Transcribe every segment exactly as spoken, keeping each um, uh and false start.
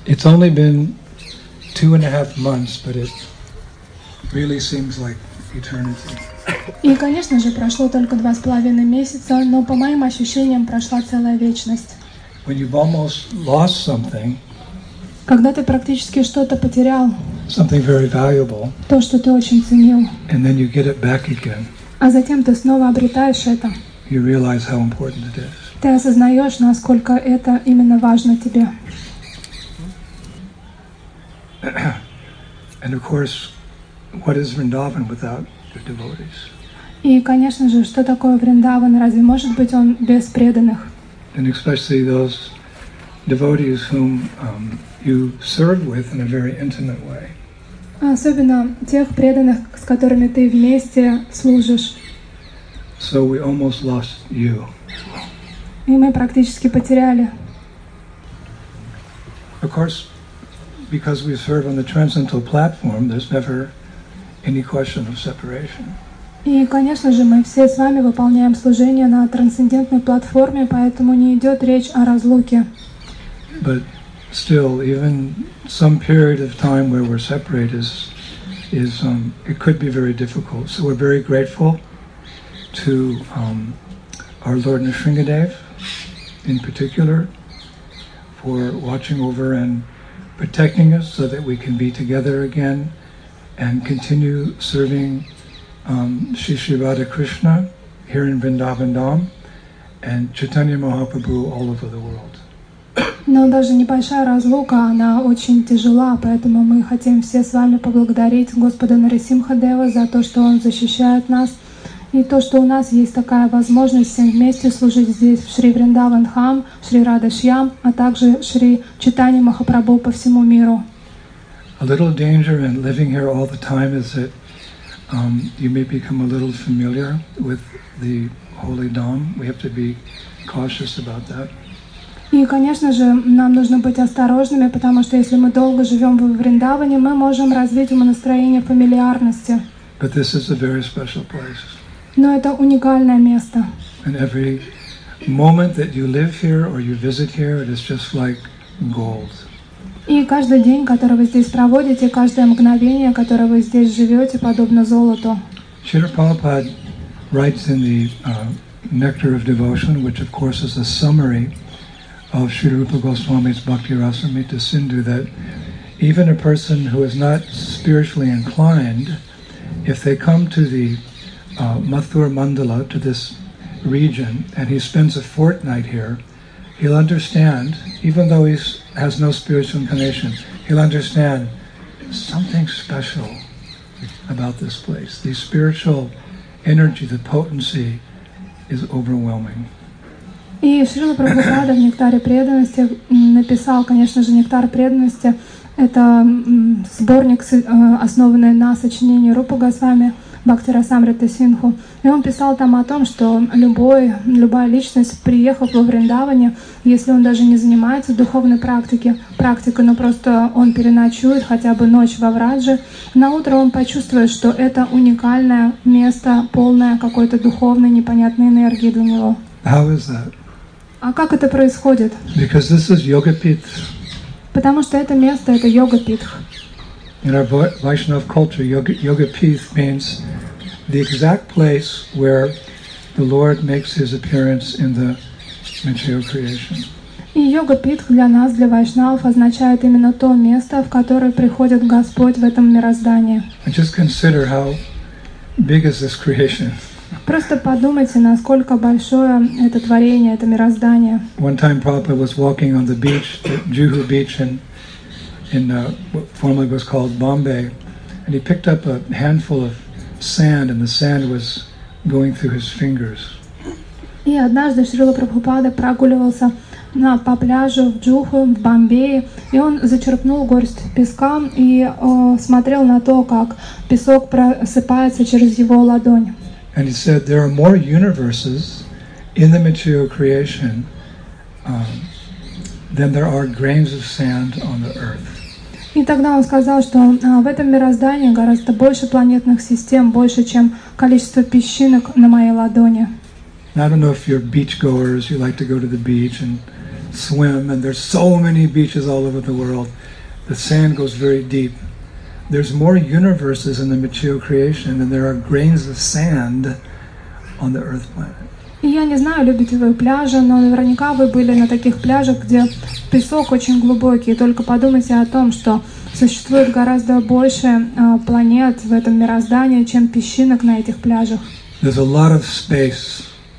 It's only been two and a half months, but it really seems like eternity. И, конечно же, прошло только два с половиной месяца, но по моим ощущениям прошла целая вечность. When you've almost lost something, когда ты практически что-то потерял, something very valuable, то, что ты очень ценил, and then you get it back again, а затем ты снова обретаешь это, you realize how important it is. Ты осознаешь, насколько это именно важно тебе. And of course, what is Vrindavan without the devotees? И, конечно же, что такое Вриндаван? Разве может быть он без преданных? And especially those devotees whom um, you serve with in a very intimate way. Особенно тех преданных, с которыми ты вместе служишь. So we almost lost you. И мы практически потеряли. Of course, because we serve on the transcendental platform, there's never any question of separation. И, конечно же, мы все с вами выполняем служение на трансцендентной платформе, поэтому не идет речь о разлуке. But still, even some period of time where we're separate is, is um, it could be very difficult. So we're very grateful to um, our Lord Nrsingadev, in particular, for watching over and protecting us so that we can be together again and continue serving um, Shri Shri Radha Krishna here in Vrindavan Dham and Chaitanya Mahaprabhu all over the world. Но даже небольшая разлука, она очень тяжела, поэтому мы хотим все с вами поблагодарить Господа Нарисимхадева за то, что Он защищает нас, и то, что у нас есть такая возможность всем вместе служить здесь, в Шри Вриндаван Dham, Шри Рада Шьям, а также Шри Чайтанья Махапрабху по всему миру. A little danger in living here all the time is that um, you may become a little familiar with the holy Dham. We have to be cautious about that. И, конечно же, нам нужно быть осторожными, потому что если мы долго живем в Вриндаване, мы можем развить умонастроение фамильярности. But this is a very special place. Но это уникальное место. And every moment that you live here or you visit here, it is just like gold. И каждый день, который вы здесь проводите, каждое мгновение, которое вы здесь живете, подобно золоту. Srila Prabhupada writes in the uh, Nectar of Devotion, which of course is a summary of Srila Rupa Goswami's Bhakti Rasamrita Sindhu, that even a person who is not spiritually inclined, if they come to the uh, Mathura Mandala, to this region, and he spends a fortnight here, he'll understand, even though he has no spiritual inclination, he'll understand something special about this place. The spiritual energy, the potency is overwhelming. И Шрила Прабхупада в «Нектаре преданности» написал, конечно же, «Нектар преданности» — это сборник, основанный на сочинении Рупы Госвами Бхакти Расамрита Синдху. И он писал там о том, что любой, любая личность, приехав во Вриндаване, если он даже не занимается духовной практикой, практикой, но просто он переночует хотя бы ночь во Врадже, на утро он почувствует, что это уникальное место, полное какой-то духовной непонятной энергии для него. How is that? А как это происходит? Because this is Yogapith. Потому что это место — это Йогапитх. In our Vaishnava culture, yoga, Yogapith means the exact place where the Lord makes His appearance in the material creation. И Йогапитх для нас, для вайшнавов, означает именно то место, в которое приходит Господь в этом мироздании. And just consider how big is this creation. Просто подумайте, насколько большое это творение, это мироздание. One time Prabhupada was walking on the beach, the Juhu beach in, in uh, what formerly was called Bombay, and he picked up a handful of sand, and the sand was going through his fingers. И однажды Шрила Прабхупада прогуливался на, по пляжу в Джуху, в Бомбее, и он зачерпнул горсть песка и о, смотрел на то, как песок просыпается через его ладонь. And he said there are more universes in the material creation um, than there are grains of sand on the earth. И тогда он сказал, что а, в этом мироздании гораздо больше планетных систем, больше, чем количество песчинок на моей ладони. I don't know if you're beach goers, you like to go to the beach and swim, and there's so many beaches all over the world. The sand goes very deep. There's more universes in the material creation than there are grains of sand on the earth planet. И я не знаю, любите вы пляжи, но наверняка вы были на таких пляжах, где песок очень глубокий. И только подумайте о том, что существует гораздо больше э, планет в этом мироздании, чем песчинок на этих пляжах. There's a lot of space.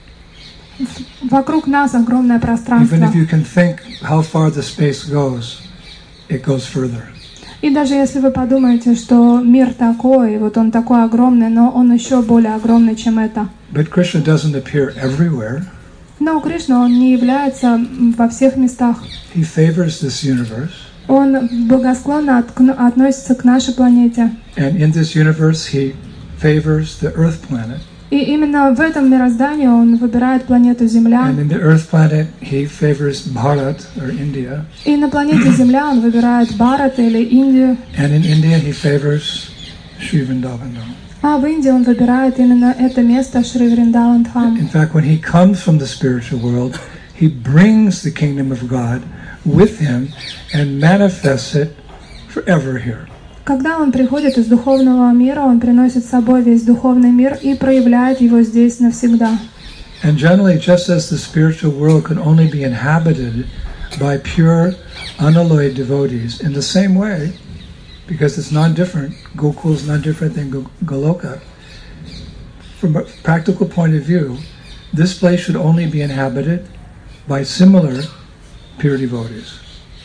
Вокруг нас огромное пространство. Even if you can think how far the space goes, it goes further. И даже если вы подумаете, что мир такой, и вот он такой огромный, но он еще более огромный, чем это. But Krishna doesn't appear everywhere. Но у Кришны он не является во всех местах. He favors this universe. Он благосклонно относится к нашей планете. And in this universe, he favors the Earth planet. И именно в этом мироздании он выбирает планету Земля. And in the Earth planet, he favors Bharat or India. И на планете Земля он выбирает Бхарат или Индию. And in India, he favors Sri Vrindavan. А в Индии он выбирает именно это место Шри Вриндаван Дхам. In fact, when he comes from the spiritual world, he brings the kingdom of God with him and manifests it forever here. Когда он приходит из духовного мира, он приносит с собой весь духовный мир и проявляет его здесь навсегда. And generally, just as the spiritual world can only be inhabited by pure, unalloyed devotees, in the same way, because it's non-different, Gokul is non-different than Goloka. From a practical point of view, this place should only be inhabited by similar pure devotees.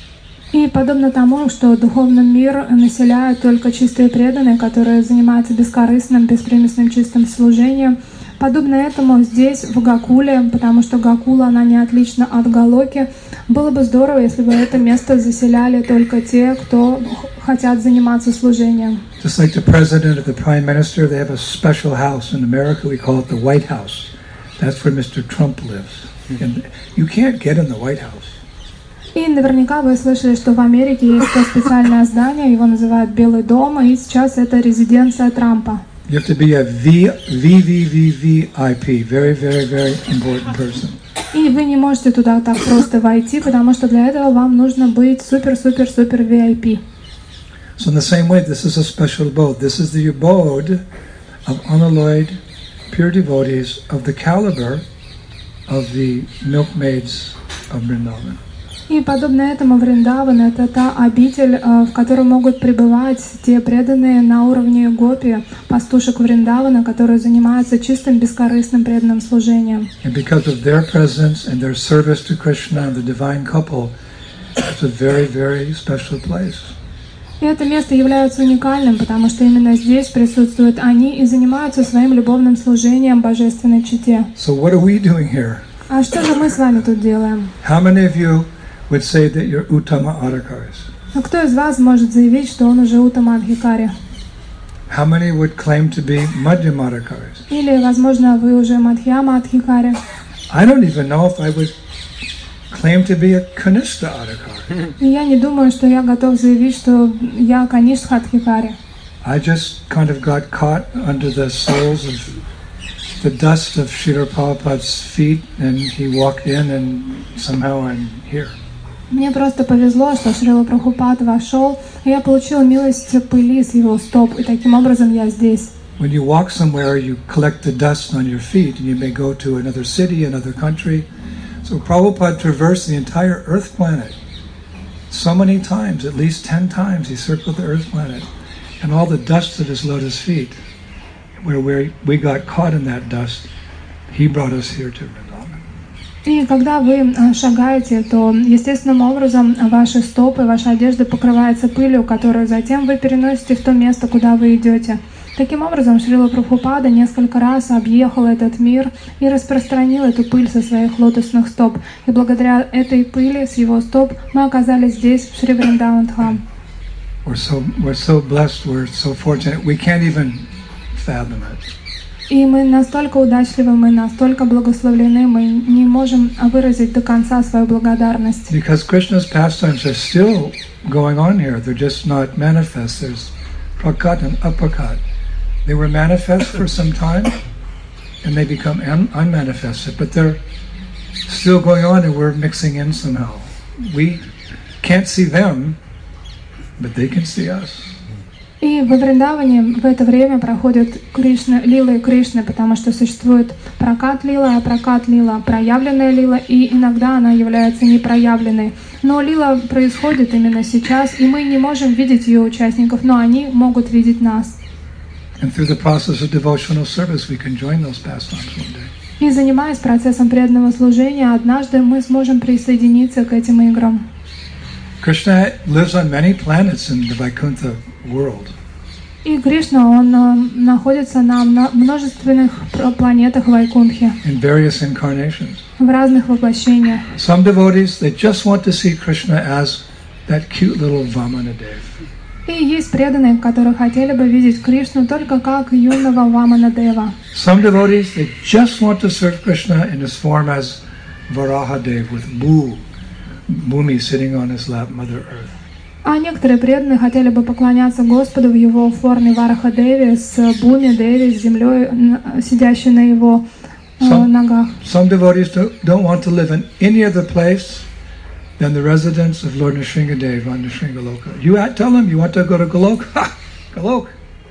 И подобно тому, что духовный мир населяют только чистые преданные, которые занимаются бескорыстным, беспримесным чистым служением, подобно этому здесь, в Гокуле, потому что Гокула, она не отлична от Галоки, было бы здорово, если бы это место заселяли только те, кто хотят заниматься служением. Just like the president or the prime minister, they have a special house. In America, we call it the White House. That's where Mister Trump lives. And you can't get in the White House. И наверняка вы слышали, что в Америке есть специальное здание, его называют Белый дом, и сейчас это резиденция Трампа. You have to be a V V V V V I P, very, very, very important person. И вы не можете туда так просто войти, потому что для этого вам нужно быть супер-супер-супер ви ай пи. So in the same way, this is a special abode. This is the abode of unalloyed, pure devotees of the caliber of the milkmaids of Vrindavan. И подобно этому Вриндаван — это та обитель, в которой могут пребывать те преданные на уровне гопи, пастушек Вриндавана, которые занимаются чистым, бескорыстным преданным служением. And because of their presence and their service to Krishna and the divine couple, it's a very, very special place. И это место является уникальным, потому что именно здесь присутствуют они и занимаются своим любовным служением божественной чете. So what are we doing here? А что же мы с вами тут делаем? How many of you would say that you're Uttama Adhikaris? Ну, кто из вас может заявить, что он уже Уттама Адхикари? How many would claim to be Madhyama Adhikaris? Или, возможно, вы уже Мадхьяма Адхикари? I don't even know if I would claim to be a Kanishta Adhikari. И я не думаю, что я готов заявить, что я Каништха Адхикари. I just kind of got caught under the soles of the dust of Srila Prabhupada's feet, and he walked in, and somehow I'm here. Мне просто повезло, что Шрила Прабхупад вошел, и я получил милость пыли с его стоп, и таким образом я здесь. When you walk somewhere, you collect the dust on your feet, and you may go to another city, another country. So Prabhupada traversed the entire Earth planet so many times, at least ten times he circled the Earth planet, and all the dust at his lotus feet, where we, we got caught in that dust, he brought us here to Vrindavan. И когда вы шагаете, то естественным образом ваши стопы, ваша одежда покрывается пылью, которую затем вы переносите в то место, куда вы идете. Таким образом, Шрила Прабхупада несколько раз объехал этот мир и распространил эту пыль со своих лотосных стоп. И благодаря этой пыли с его стоп мы оказались здесь, в Шри Вриндаван Дхам. We're so, we're so blessed, we're so fortunate, we can't even fathom it. И мы настолько удачливы, мы настолько благословлены, мы не можем выразить до конца свою благодарность. Because Krishna's pastimes are still going on here, they're just not manifest. There's prakat and aprakat. They were manifest for some time, and they become un- unmanifested, but they're still going on, and we're mixing in somehow. We can't see them, but they can see us. И во Вриндаване в это время проходят Кришна, лилы Кришны, потому что существует прокат лила, а прокат лила проявленная лила, и иногда она является непроявленной. Но лила происходит именно сейчас, и мы не можем видеть ее участников, но они могут видеть нас. And through the process of devotional service, we can join those pastimes one day. И занимаясь процессом преданного служения, однажды мы сможем присоединиться к этим играм. Krishna lives on many planets in the Vaikuntha world. И Кришна, он э, находится на множественных планетах Вайкунтхи, In various incarnations. в разных воплощениях. Some devotees, they just want to see Krishna as that cute little Vamanadev. И есть преданные, которые хотели бы видеть Кришну только как юного Ваманадева. Some devotees, they just want to serve Krishna in his form as Varahadev with Bhu, Bhumi sitting on his lap, Mother Earth. А некоторые преданные хотели бы поклоняться Господу в его форме Варахадеви с Бхуми Деви, с землей, сидящей на его э, Some- ногах. Some devotees don't, don't want to live in any other place than the residence of Lord Nrsingadev on Nrsimhaloka. You at- tell him you want to go to Golok? Ha! Golok!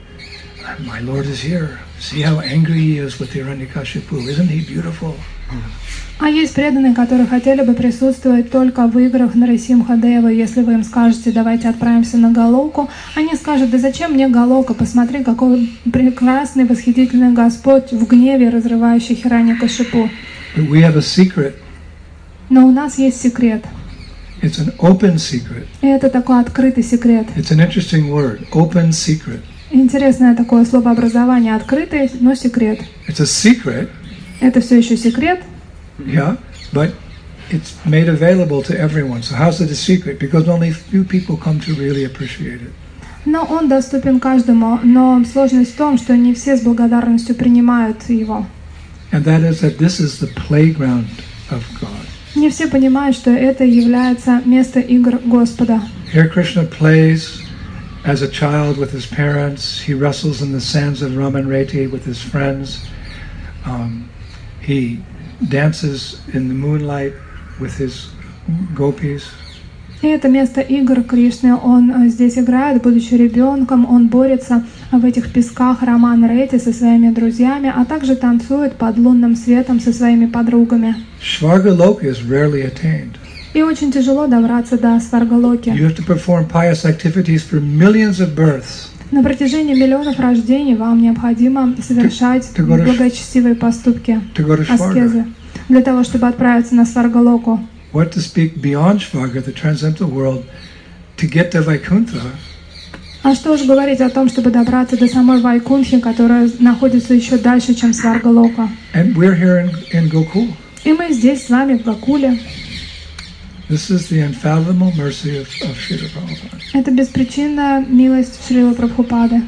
My Lord is here. See how angry he is with Hiranyakashipu. Isn't he beautiful? А есть преданные, которые хотели бы присутствовать только в играх Нарисимха-дева. Если вы им скажете, давайте отправимся на Галоку, они скажут, да зачем мне Галока? Посмотри, какой прекрасный, восхитительный Господь в гневе, разрывающий Хираньякашипу. But we have a secret. Но у нас есть секрет. It's an open secret. И это такой открытый секрет. It's an interesting word. Open secret. Интересное такое словообразование. Открытый, но секрет. It's a secret, Это все еще секрет, yeah, but it's made available to everyone. So how's it a secret? Because only few people come to really appreciate it. но он доступен каждому. Но сложность в том, что не все с благодарностью принимают его. And that is that this is the playground of God. Не все понимают, что это является место игр Господа. Here Krishna plays as a child with his parents. He wrestles in the sands of Ramanreti with his friends. Um, he dances in the moonlight with his gopis. И это место игр Кришны. Он э, здесь играет, будучи ребенком. Он борется в этих песках Раман-Рети со своими друзьями, а также танцует под лунным светом со своими подругами. Svargaloka is rarely attained. И очень тяжело добраться до Сваргалоки. You have to perform pious activities for millions of births. На протяжении миллионов рождений вам необходимо совершать ты говоришь- благочестивые поступки, To go to аскезы, Svarga. для того, чтобы отправиться на Сваргалоку. What to speak beyond Svarga, the transcendental world, to get to Vaikuntha, А что уж говорить о том, чтобы добраться до самой Вайкунтхи, которая находится еще дальше, чем Сваргалока. and we're here in, in Gokul. И мы здесь с вами в Гакуле. This is the unfathomable mercy of, of Srila Prabhupada. Это беспричинная милость Шрилы Прабхупады.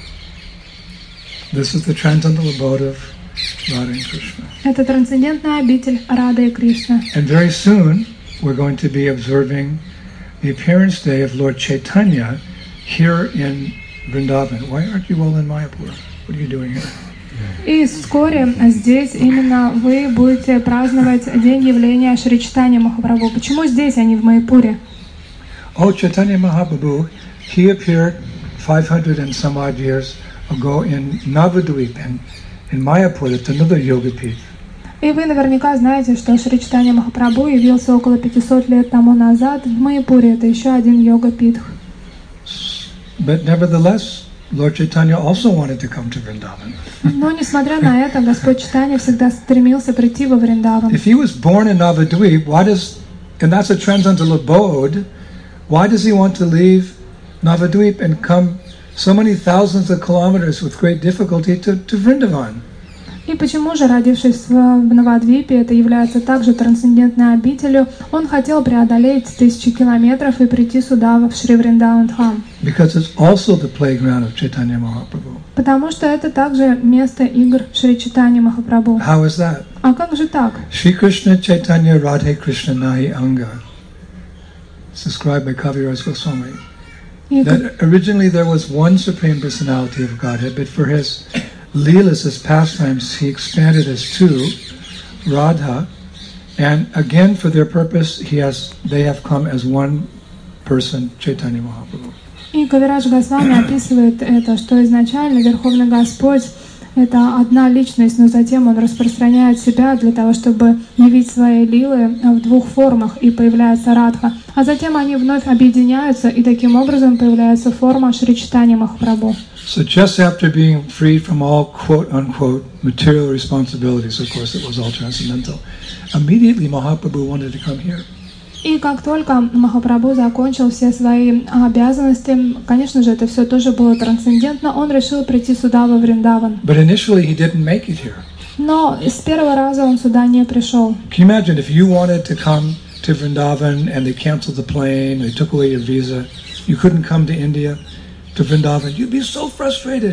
This is the transcendental abode of Radha and Krishna. Это трансцендентная обитель Рады и Кришны. And very soon, we're going to be observing the appearance day of Lord Chaitanya here in Vrindavan. Why aren't you all in Mayapur? What are you doing here? И вскоре здесь именно вы будете праздновать день явления Шри Чайтанья Махапрабху. Почему здесь, а не в Майяпуре? Oh, Chaitanya Mahaprabhu, he appeared five hundred and some odd years ago in Navadvip, and in Mayapur, it's another yoga peak. И вы наверняка знаете, что Шри Чайтанья Махапрабху явился около пятисот лет тому назад в Майяпуре. Это еще один йога-питх. But nevertheless, Lord Chaitanya also wanted to come to Vrindavan. Но, несмотря на это, Господь Чайтанья всегда стремился прийти во Вриндаван. If he was born in Navadvip, why does, and that's a transcendental abode, why does he want to leave Navadvip and come so many thousands of kilometers with great difficulty to, to Vrindavan? И почему же, родившись в Навадвипе, это является также трансцендентной обителью, он хотел преодолеть тысячи километров и прийти сюда, в Шри Вриндаван-дхам? Because it's also the playground of Chaitanya Mahaprabhu. Потому что это также место игр Шри Чайтаньи Махапрабху. How is that? А как же так? Shri Krishna Chaitanya Radhe Krishna Nahi Anga. It's described by Kaviraj Goswami. И как- That originally there was one Supreme Personality of Godhead, but for his leelas, his pastimes, he expanded as two, Radha And again, for their purpose, he has, they have come as one person, Chaitanya Mahaprabhu. И Кавирадж Госвами описывает это, что изначально Верховный Господь — это одна личность, но затем Он распространяет себя для того, чтобы явить свои лилы в двух формах, и появляется Радха. А затем они вновь объединяются, и таким образом появляется форма Шри Чайтаньи Махапрабху. So just after being freed from all quote-unquote material responsibilities, of course it was all transcendental, immediately Mahaprabhu wanted to come here. И как только Махапрабху закончил все свои обязанности, конечно же, это все тоже было трансцендентно, он решил прийти сюда, во Вриндаван. But initially he didn't make it here. Но с первого раза он сюда не пришел. Can you imagine if you wanted to come to Vrindavan and they canceled the plane, they took away your visa, you couldn't come to India, to Vrindavan, you'd be so frustrated.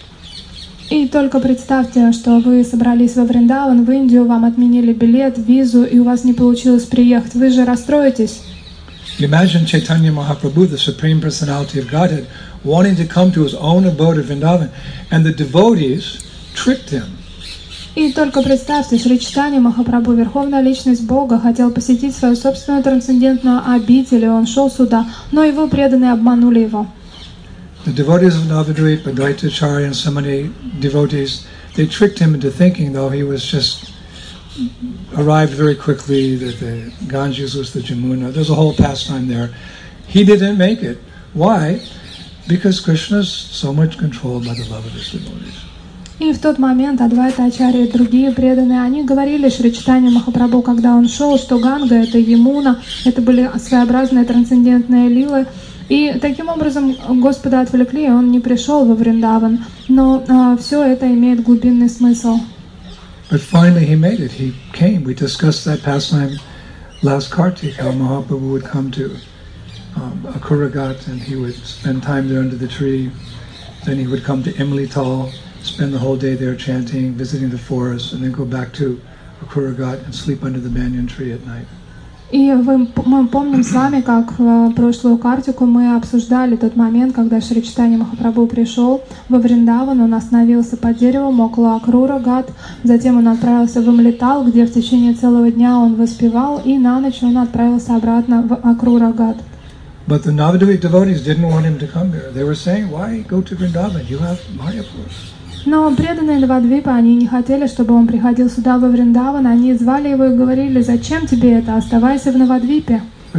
И только представьте, что вы собрались во Вриндаван, в Индию, вам отменили билет, визу, и у вас не получилось приехать. Вы же расстроитесь. Imagine Chaitanya Mahaprabhu, the Supreme Personality of Godhead, wanting to come to his own abode of Vrindavan, and the devotees tricked him. И только представьте, Шри Чайтанья Махапрабху, Верховная Личность Бога, хотел посетить свою собственную трансцендентную обитель, и он шел сюда, но его преданные обманули его. The devotees of Navadvip, Advaitacharya, and so many devotees, they tricked him into thinking, though he was just arrived very quickly, that the Ganges was the Jamuna. There's a whole pastime there. He didn't make it. Why? Because Krishna is so much controlled by the love of his devotees. И в тот момент Адвайта Ачарья и другие преданные, они говорили Шри Чайтанье Махапрабху, когда он шел, что Ганга — это Ямуна, это были своеобразные трансцендентные лилы. И таким образом Господа отвлекли, и он не пришел во Вриндаван. Но а, все это имеет глубинный смысл. But finally he made it. He came. We discussed that pastime last Kartik, how Mahaprabhu would come to um, Akuragat and he would spend time there under the tree. Then he would come to Imli Tal, spend the whole day there chanting, visiting the forest, and then go back to Akuragat and sleep under the banyan tree at night. И вы, мы помним с вами, как в прошлую картику мы обсуждали тот момент, когда Шри Чайтанья Махапрабху пришел во Вриндаван, он остановился под деревом около Акрура-Гат, затем он отправился в Имлитал, где в течение целого дня он воспевал, и на ночь он отправился обратно в Акрура-Гат. But the Navadvip devotees didn't want him to come here. They were saying, "Why go to Vrindavan? You have Mayapur." Но преданные Навадвипа, они не хотели, чтобы он приходил сюда, во Вриндаван. Они звали его и говорили: зачем тебе это? Оставайся в Навадвипе.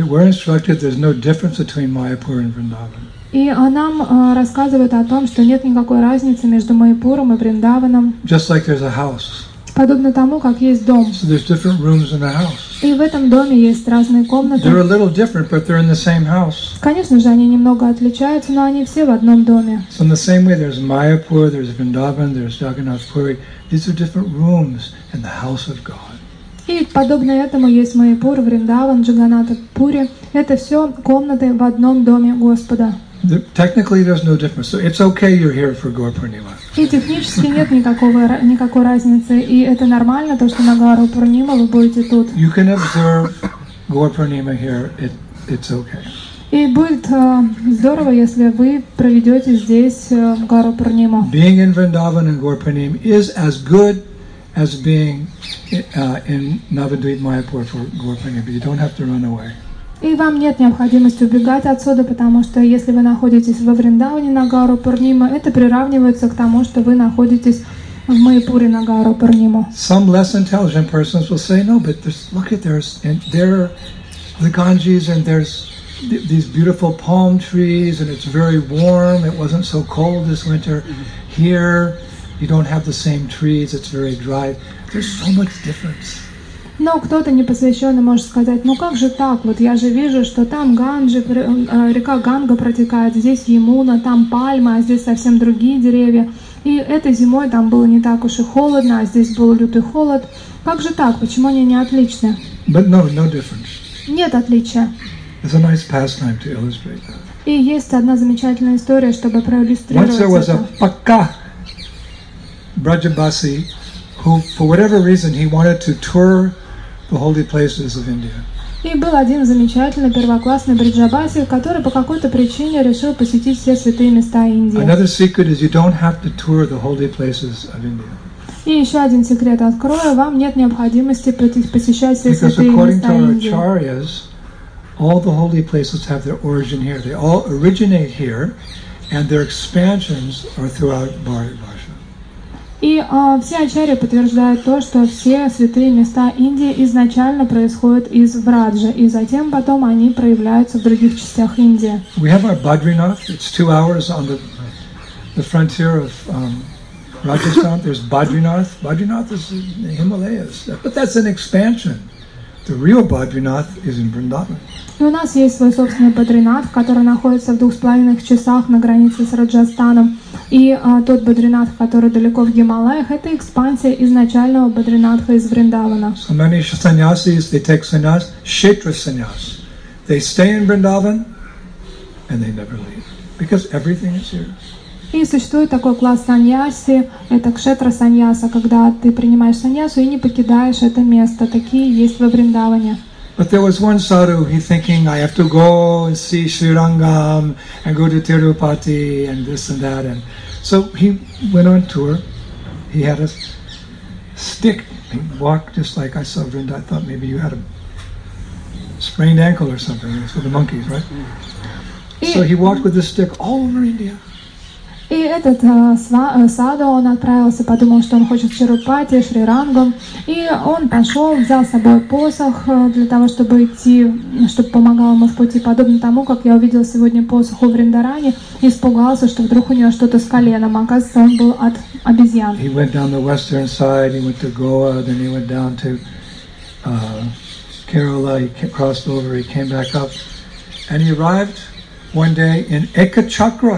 И нам uh, рассказывают о том, что нет никакой разницы между Майяпуром и Вриндаваном. Just like there's a house. Подобно тому, как есть дом. So there's different rooms in the house. И в этом доме есть разные комнаты. They're a little different, but they're in the same house. Конечно же, они немного отличаются, но они все в одном доме. So in the same way, there's Mayapur, there's Vrindavan, there's Jagannath Puri. These are different rooms in the house of God. И подобно этому есть Майяпур, Вриндаван, Джаганната Пури. Это все комнаты в одном доме Господа. The, technically, there's no difference. So it's okay you're here for Gaur Purnima. И технически нет никакого, никакой разницы. И это нормально, то, что на Гару Пурнима вы будете тут. You can observe Gaur Purnima here. It, it's okay. И будет uh, здорово, если вы проведете здесь uh, Гару Пурниму. Being in Vrindavan and Gaur Purnima is as good as being uh, in Navadvip Mayapur for Gaur Purnima. You don't have to run away. И вам нет необходимости убегать отсюда, потому что если вы находитесь во Вриндаване на Гару Пурнима, это приравнивается к тому, что вы находитесь в Майяпуре на Гару Пурниму. Some less intelligent persons will say, no, but there's, look at there's and there are the Ganges and there's th- these beautiful palm trees and it's very warm. It wasn't so cold this winter. Here, you don't have the same trees. It's very dry. There's so much difference. Но кто-то непосвященный может сказать: ну как же так, вот я же вижу, что там Ганджи, река Ганга протекает, здесь Ямуна, там пальма, а здесь совсем другие деревья. И этой зимой там было не так уж и холодно, а здесь был лютый холод. Как же так, почему они не отличны? But no, no difference. Нет отличия. It's a nice pastime to illustrate that. И есть одна замечательная история, чтобы проиллюстрировать Once there was это. a Pakka Brajabasi who, for whatever reason, he wanted to tour the holy places of India. И был один замечательный первоклассный бриджабаси, который по какой-то причине решил посетить все святые места Индии. Another secret is you don't have to tour the holy places of India. И еще один секрет открою, вам нет необходимости посещать все Because святые according места to our Индии. acharyas, all the holy places have their origin here. They all originate here, and their expansions are throughout Bharatvarsha. И а, все ачарьи подтверждают то, что все святые места Индии изначально происходят из Браджа, и затем потом они проявляются в других частях Индии. We have our Badrinath. It's two hours on the the frontier of um, Rajasthan. There's Badrinath. Badrinath is in the Himalayas, but that's an expansion. The real Badrinath is in Vrindavan. И у нас есть свой собственный Бадринатх, который находится в двух с половиной часах на границе с Раджастаном. И а, тот Бадринатх, который далеко в Гималаях, это экспансия изначального Бадринатха из Вриндавана. So many sannyasis, they take sannyas, kshetra sannyas. They stay in Vrindavan and they never leave because everything is here. И существует такой класс саньяси, это кшетра саньяса, когда ты принимаешь саньясу и не покидаешь это место. Такие есть во Вриндаване. But there was one sadhu, he thinking, I have to go and see Sri Rangam and go to Tirupati and this and that. And so he went on tour. He had a stick. He walked just like I saw Vrinda. I thought maybe you had a sprained ankle or something. It's for the monkeys, right? So he walked with this stick all over India. И этот э, сва, э, саду, он отправился, подумал, что он хочет в Тирупати, Шри-Рангу, и он пошел, взял с собой посох э, для того, чтобы идти, чтобы помогал ему в пути, подобно тому, как я увидела сегодня посох у Вриндарани, и испугался, что вдруг у него что-то с коленом, оказывается, он был от обезьян. He went down the western side, he went to Goa, then he went down to uh, Kerala, he crossed over, he came back up, and he arrived one day in Ekachakra.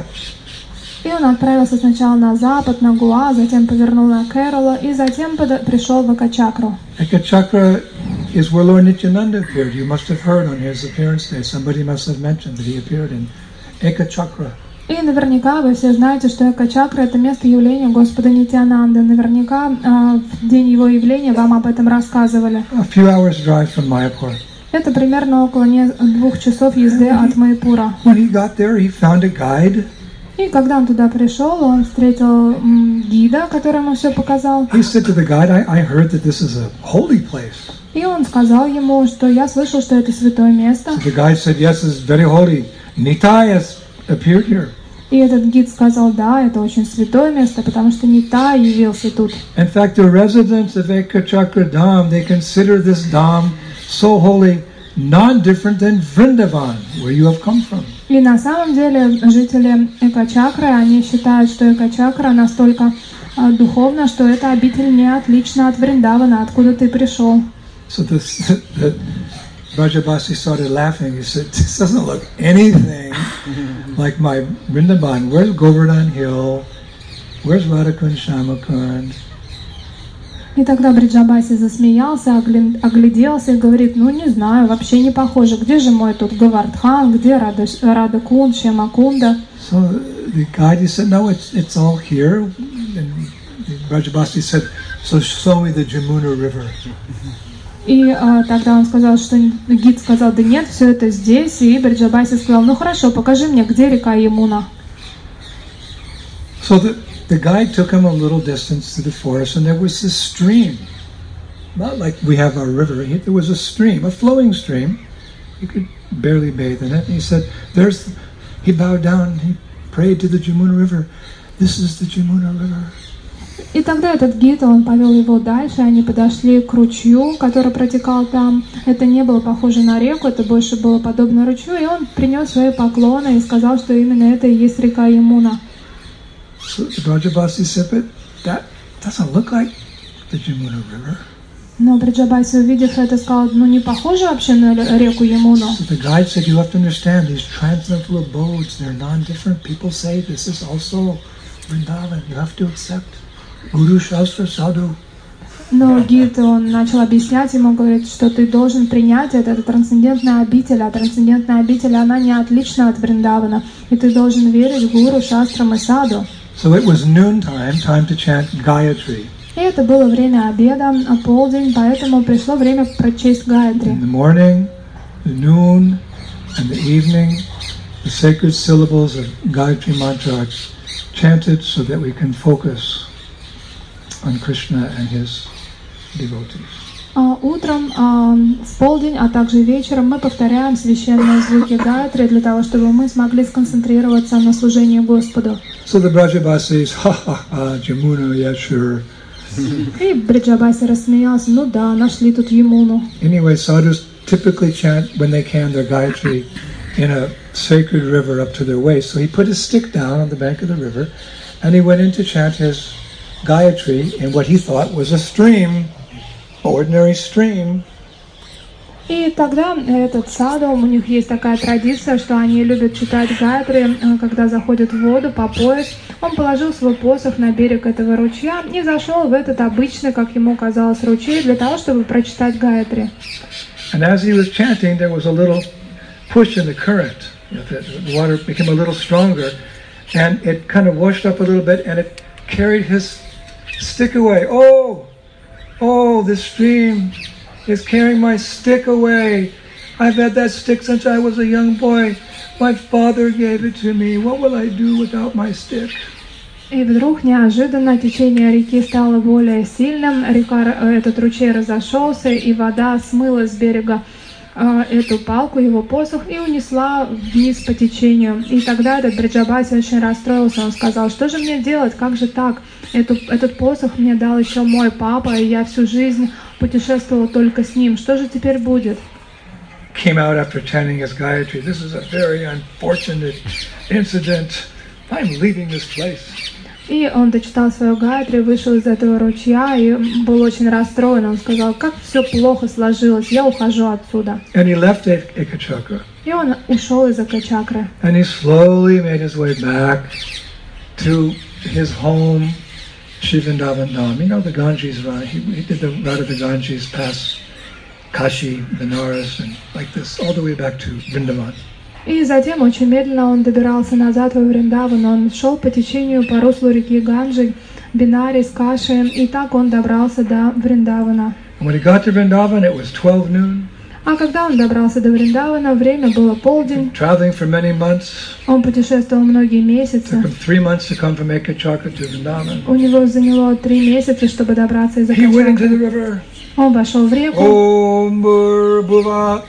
И он отправился сначала на запад, на Гоа, затем повернул на Керала, и затем под... пришел в Экачакру. Ekachakra is where Lord Nityananda appeared. You must have heard on his appearance day. Somebody must have mentioned that he appeared in Ekachakra. И наверняка вы все знаете, что Экачакра — это место явления Господа Нитьянанды. Наверняка э, в день его явления вам об этом рассказывали. A few hours drive from Mayapur. Это примерно около не... двух часов езды от Майпура. When he got there, he found a guide. И когда он туда пришел, он встретил м, гида, который ему все показал. He said to the guide, I, I heard that this is a holy place. И он сказал ему, что я слышал, что это святое место. So the guide said, yes, it's very holy. Nitai has appeared here. И этот гид сказал, да, это очень святое место, потому что Нитай явился тут. In fact, the residents of Ekachakra Dham, they consider this Dham so holy, non-different than Vrindavan, where you have come from. И на самом деле жители Экачакры, они считают, что Экачакра настолько э, духовна, что эта обитель не отлична от Вриндавана, откуда ты пришел. So this, the Brajabasi started laughing. He said, this doesn't look anything like my Vrindavan. Where's Govardhan Hill? Where's Radhakund Shamakund? И тогда Бриджабаси засмеялся, огля- огляделся и говорит, ну не знаю, вообще не похоже, где же мой тут Гавардхан, где Рада, Радакунд, Шьямакунда. So the guide, he said, no, it's it's all here. And Brajabasi said, so show me the Jamuna River. И э, тогда он сказал, что гид сказал, да нет, все это здесь. И Бриджабаси сказал, ну хорошо, покажи мне, где река Ямуна. So the, the guide took him a little distance to the forest, and there was this stream. Not like we have our river. He, there was a stream, a flowing stream. You could barely bathe in it. And he said, there's, he bowed down, he prayed to the Jamuna River. This is the Jamuna River. И тогда этот гид, он повел его дальше, они подошли к ручью, который протекал там. Это не было похоже на реку, это больше было подобно ручью, и он принес свои поклоны и сказал, что именно это и есть река Ямуна. So the Brajabasi said, but that doesn't look like the Jamuna River. Но Бриджабаси, увидев это, сказал, ну не похоже вообще на реку Ямуну. So the guide said, you have to understand, these transcendental abodes, they're non-different. People say this is also Vrindavan. You have to accept Guru Shastra Sadhu. Но гид, он начал объяснять ему, говорит, что ты должен принять это, это трансцендентная обитель, а трансцендентная обитель, она не отлична от Вриндавана, и ты должен верить Гуру, Шастрам и Саду. So it was noontime, time to chant Gayatri. И это было время обеда, полдень, поэтому пришло время прочесть Гаятри. In the morning, the noon, and the evening, the sacred syllables of Gayatri mantra are chanted so that we can focus on Krishna and his devotees. А утром, а, в полдень, а также вечером мы повторяем священные звуки Гайатри для того, чтобы мы смогли сконцентрироваться на служении Господу. So the Brajavasis, ha ha ha, Jamuna, yeah, sure. И Бриджабаси рассмеялся, ну да, нашли тут Ямуну. Anyway, sadhus typically chant when they can their Gayatri in a sacred river up to their waist. So he put his stick down on the bank of the river, and he went in to chant his Gayatri in what he thought was a stream, ordinary stream. И тогда этот саду, у них есть такая традиция, что они любят читать Гайатри, когда заходят в воду по пояс. Он положил свой посох на берег этого ручья и зашел в этот обычный, как ему казалось, ручей для того, чтобы прочитать Гайатри. And as he was chanting, there was a little push in the current. The water became a little stronger, and it kind of washed up a little bit, and it carried his stick away. Oh, oh, this stream is carrying my stick away. I've had that stick since I was a young boy. My father gave it to me. What will I do without my stick? И вдруг неожиданно течение реки стало более сильным, река, этот ручей разошелся, и вода смыла с берега э, эту палку, его посох, и унесла вниз по течению. И тогда этот Бриджабаси очень расстроился, он сказал, что же мне делать, как же так? Эту, этот посох мне дал еще мой папа, и я всю жизнь путешествовал только с ним. Что же теперь будет? Came out after chanting his Gayatri. This is a very unfortunate incident. I'm leaving this place. И он дочитал свою Гайатри, вышел из этого ручья и был очень расстроен. Он сказал, как все плохо сложилось, я ухожу отсюда. And he left Ekachakra. И он ушел из Экачакры. And he slowly made his way back to his home, Shivandavan Dham. You know the Ganges route. He, he did the route of the Ganges past Kashi, Benares, and like this, all the way back to Vrindavan. И затем очень медленно он добирался назад во Вриндаван. Он шел по течению по руслу реки Ганджи, Бинарис, Каши, и так он добрался до Вриндавана. And when he got to Vrindavan, it was twelve noon. А когда он добрался до Вриндавана, время было полдень. Traveling for many months. Он путешествовал многие месяцы. Took him three months to come from Ekachakra to Vrindavan. У него заняло три месяца, чтобы добраться из He went into Экачакры. the river. Он вошел в реку. Om Bhur Bhuva.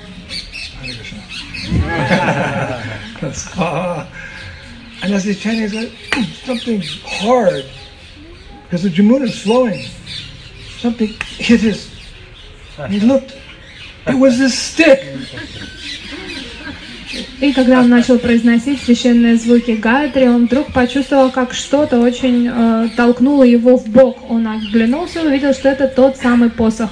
And as he's chanting, he said, something hard, because the Jamuna is flowing. Something hit his. He looked. It was this stick. И когда он начал произносить священные звуки Гайатри, он вдруг почувствовал, как что-то очень э, толкнуло его в бок. Он оглянулся и увидел, что это тот самый посох.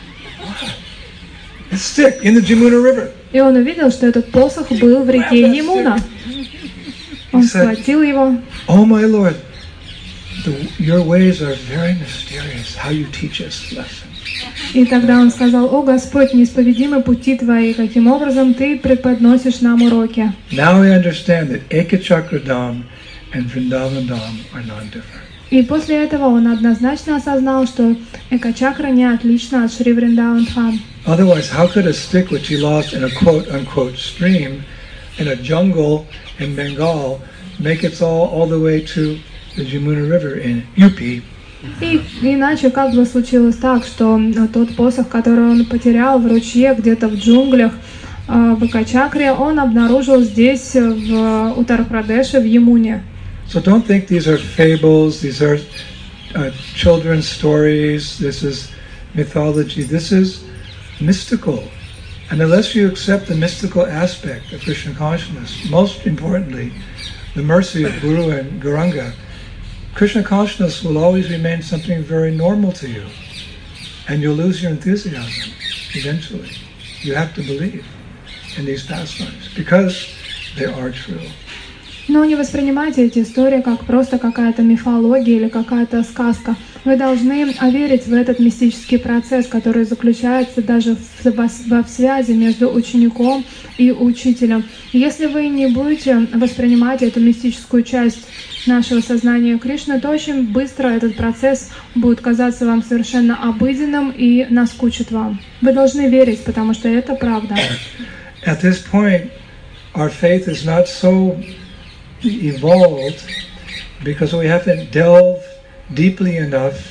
A stick in the Jamuna River. И он увидел, что этот посох был в реке Ямуна. Он схватил его. Oh my Lord, the, your ways are very mysterious. How you teach us lessons. И тогда он сказал, о Господь, неисповедимы пути Твои, каким образом Ты преподносишь нам уроки. Now we understand that Ekachakra Dham and Vrindavan Dham are non-different. И после этого он однозначно осознал, что Экачакра не отлична от Шри Вриндаван Дхам. Otherwise, how could a stick which he lost in a quote-unquote stream in a jungle in Bengal make it all, all the way to the Jamuna River in U P? И иначе как бы случилось так, что тот посох, который он потерял в ручье где-то в джунглях в Экачакре, он обнаружил здесь, в Уттар-Прадеше, в Ямуне. So don't think these are fables, these are uh, children's stories, this is mythology, this is mystical. And unless you accept the mystical aspect of Krishna consciousness, most importantly, the mercy of Guru and Gauranga, Krishna consciousness will always remain something very normal to you. And you'll lose your enthusiasm eventually. You have to believe in these pastimes because they are true. Но не воспринимайте эти истории как просто какая-то мифология или какая-то сказка. Вы должны верить в этот мистический процесс, который заключается даже в, в, в связи между учеником и учителем. Если вы не будете воспринимать эту мистическую часть нашего сознания Кришны, то очень быстро этот процесс будет казаться вам совершенно обыденным и наскучит вам. Вы должны верить, потому что это правда. At this point, our faith is not so evolved because we haven't delved deeply enough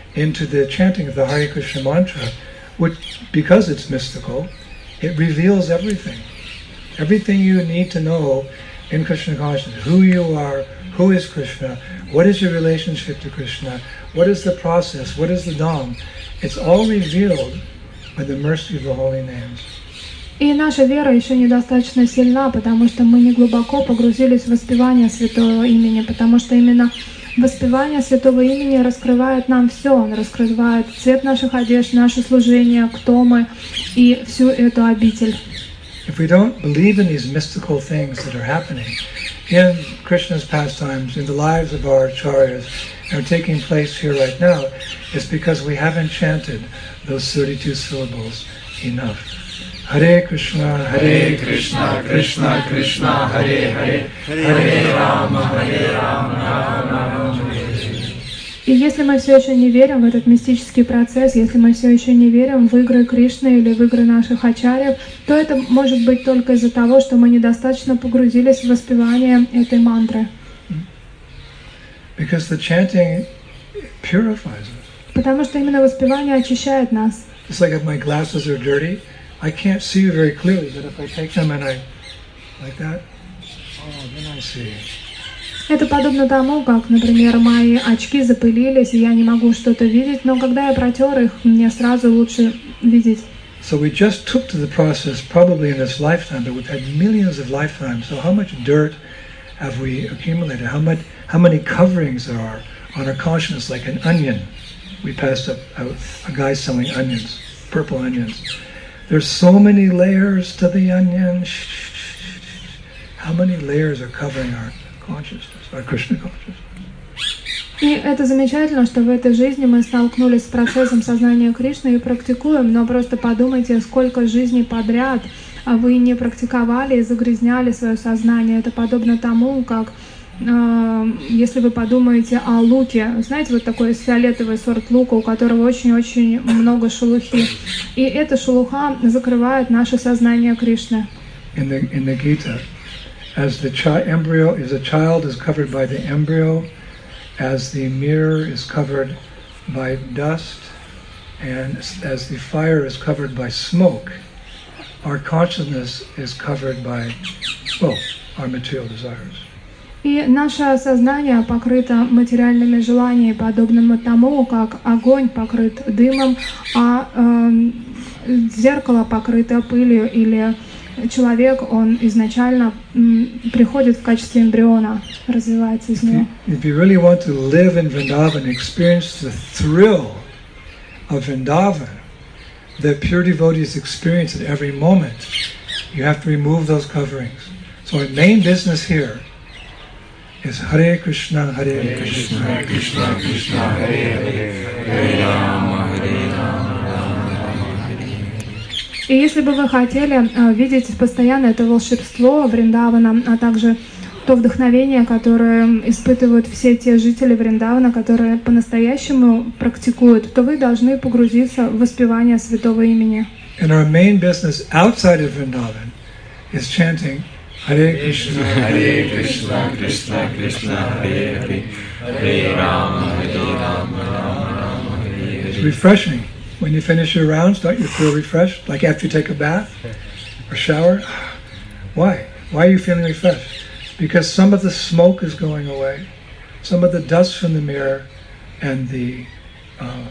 into the chanting of the Hare Krishna mantra, which, because it's mystical, it reveals everything. Everything you need to know in Krishna consciousness, who you are, who is Krishna, what is your relationship to Krishna, what is the process, what is the Dham. It's all revealed by the mercy of the holy names. И наша вера еще недостаточно сильна, потому что мы не глубоко погрузились в воспевание Святого Имени, потому что именно воспевание Святого Имени раскрывает нам все. Он раскрывает цвет наших одежд, наше служение, кто мы и всю эту обитель. If we don't believe in these mystical things that are happening in Krishna's pastimes, in the lives of our acharyas, and are taking place here right now, it's because we haven't chanted those thirty-two syllables enough. Hare Krishna, Hare Krishna, Krishna Krishna, Hare Hare, Hare Rama, Hare Rama, Rama Rama, Hare Hare. И если мы все еще не верим в этот мистический процесс, если мы все еще не верим в игры Кришны или в игры наших ачарьев, то это может быть только из-за того, что мы недостаточно погрузились в воспевание этой мантры. Because the chanting purifies us. Потому что именно воспевание очищает нас. It's like if my glasses are dirty, I can't see you very clearly, but if I take them and I, like that, oh, then I see. Это подобно тому, как, например, мои очки запылились, и я не могу что-то видеть, но когда я протер их, мне сразу лучше видеть. So we just took to the process probably in this lifetime, but we've had millions of lifetimes. So how much dirt have we accumulated? How much, how many coverings there are on our consciousness, like an onion? We passed up a, a guy selling onions, purple onions. There's so many layers to the onion. How many layers are covering our consciousness, our Krishna consciousness? И это замечательно, что в этой жизни мы столкнулись с процессом сознания Кришны и практикуем, но просто подумайте, сколько жизней подряд вы не практиковали и загрязняли свое сознание. Это подобно тому, как э, если вы подумаете о луке, знаете, вот такой фиолетовый сорт лука, у которого очень-очень много шелухи, и эта шелуха закрывает наше сознание Кришны. In the, in the Gita, as the chi- embryo, as a child is covered by the embryo, as the mirror is covered by dust, and as the fire is covered by smoke, our consciousness is covered by, well, our material desires. И наше сознание покрыто материальными желаниями, подобным тому, как огонь покрыт дымом, а э, зеркало покрыто пылью, или человек, он изначально м, приходит в качестве эмбриона, развивается из него. If you really want to live in Vrindavan, experience the thrill of Vrindavan that pure devotees experience at every moment, you have to remove those coverings. So our main business here is Hare Krishna, Hare Krishna, Hare Krishna, Krishna Hare Hare, Hare Rama, Hare Rama. И если бы вы хотели э, видеть постоянно это волшебство Вриндавана, а также то вдохновение, которое испытывают все те жители Вриндавана, которые по-настоящему практикуют, то вы должны погрузиться в воспевание Святого Имени. And our main business outside of Vrindavan is chanting Hare Krishna, Hare Krishna, Krishna Krishna, Hare Hare, Hare Rama, Hare Rama, Rama Rama, Hare Hare. It's refreshing. When you finish your rounds, don't you feel refreshed? Like after you take a bath or shower? Why? Why are you feeling refreshed? Because some of the smoke is going away, some of the dust from the mirror, and the uh,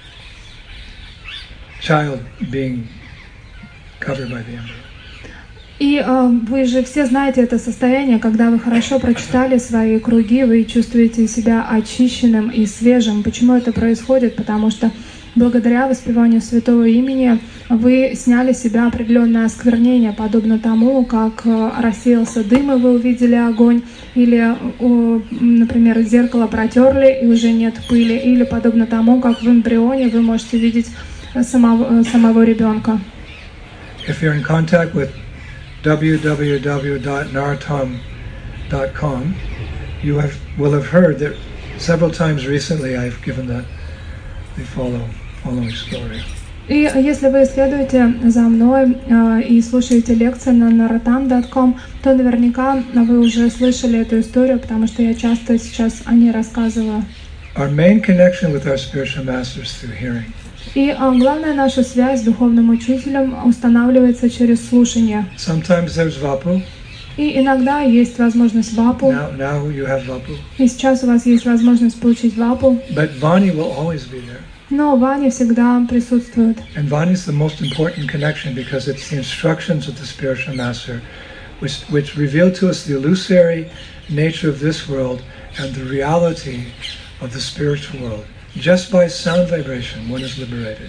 child being covered by the embryo. И э, вы же все знаете это состояние, когда вы хорошо прочитали свои круги, вы чувствуете себя очищенным и свежим. Почему это происходит? Потому что благодаря воспеванию Святого Имени вы сняли с себя определенное осквернение, подобно тому, как рассеялся дым, и вы увидели огонь, или, например, зеркало протерли, и уже нет пыли, или подобно тому, как в эмбрионе вы можете видеть самого, самого ребенка. If you're in contact with w w w dot narottam dot com, you have, will have heard that several times recently I've given the, the follow. И если вы следуете за мной э, и слушаете лекции на narottam dot com, то наверняка вы уже слышали эту историю, потому что я часто сейчас о ней рассказываю. our main connection with our spiritual masters through hearing. И а, главная наша связь с духовным учителем устанавливается через слушание. Sometimes there's vapu. И иногда есть возможность вапу. Now, now you have vapu. И сейчас у вас есть возможность получить вапу. But Vani will always be there. Но Ваня всегда присутствует. And Vani is the most important connection because it's the instructions of the spiritual master which, which reveal to us the illusory nature of this world and the reality of the spiritual world. Just by sound vibration, one is liberated.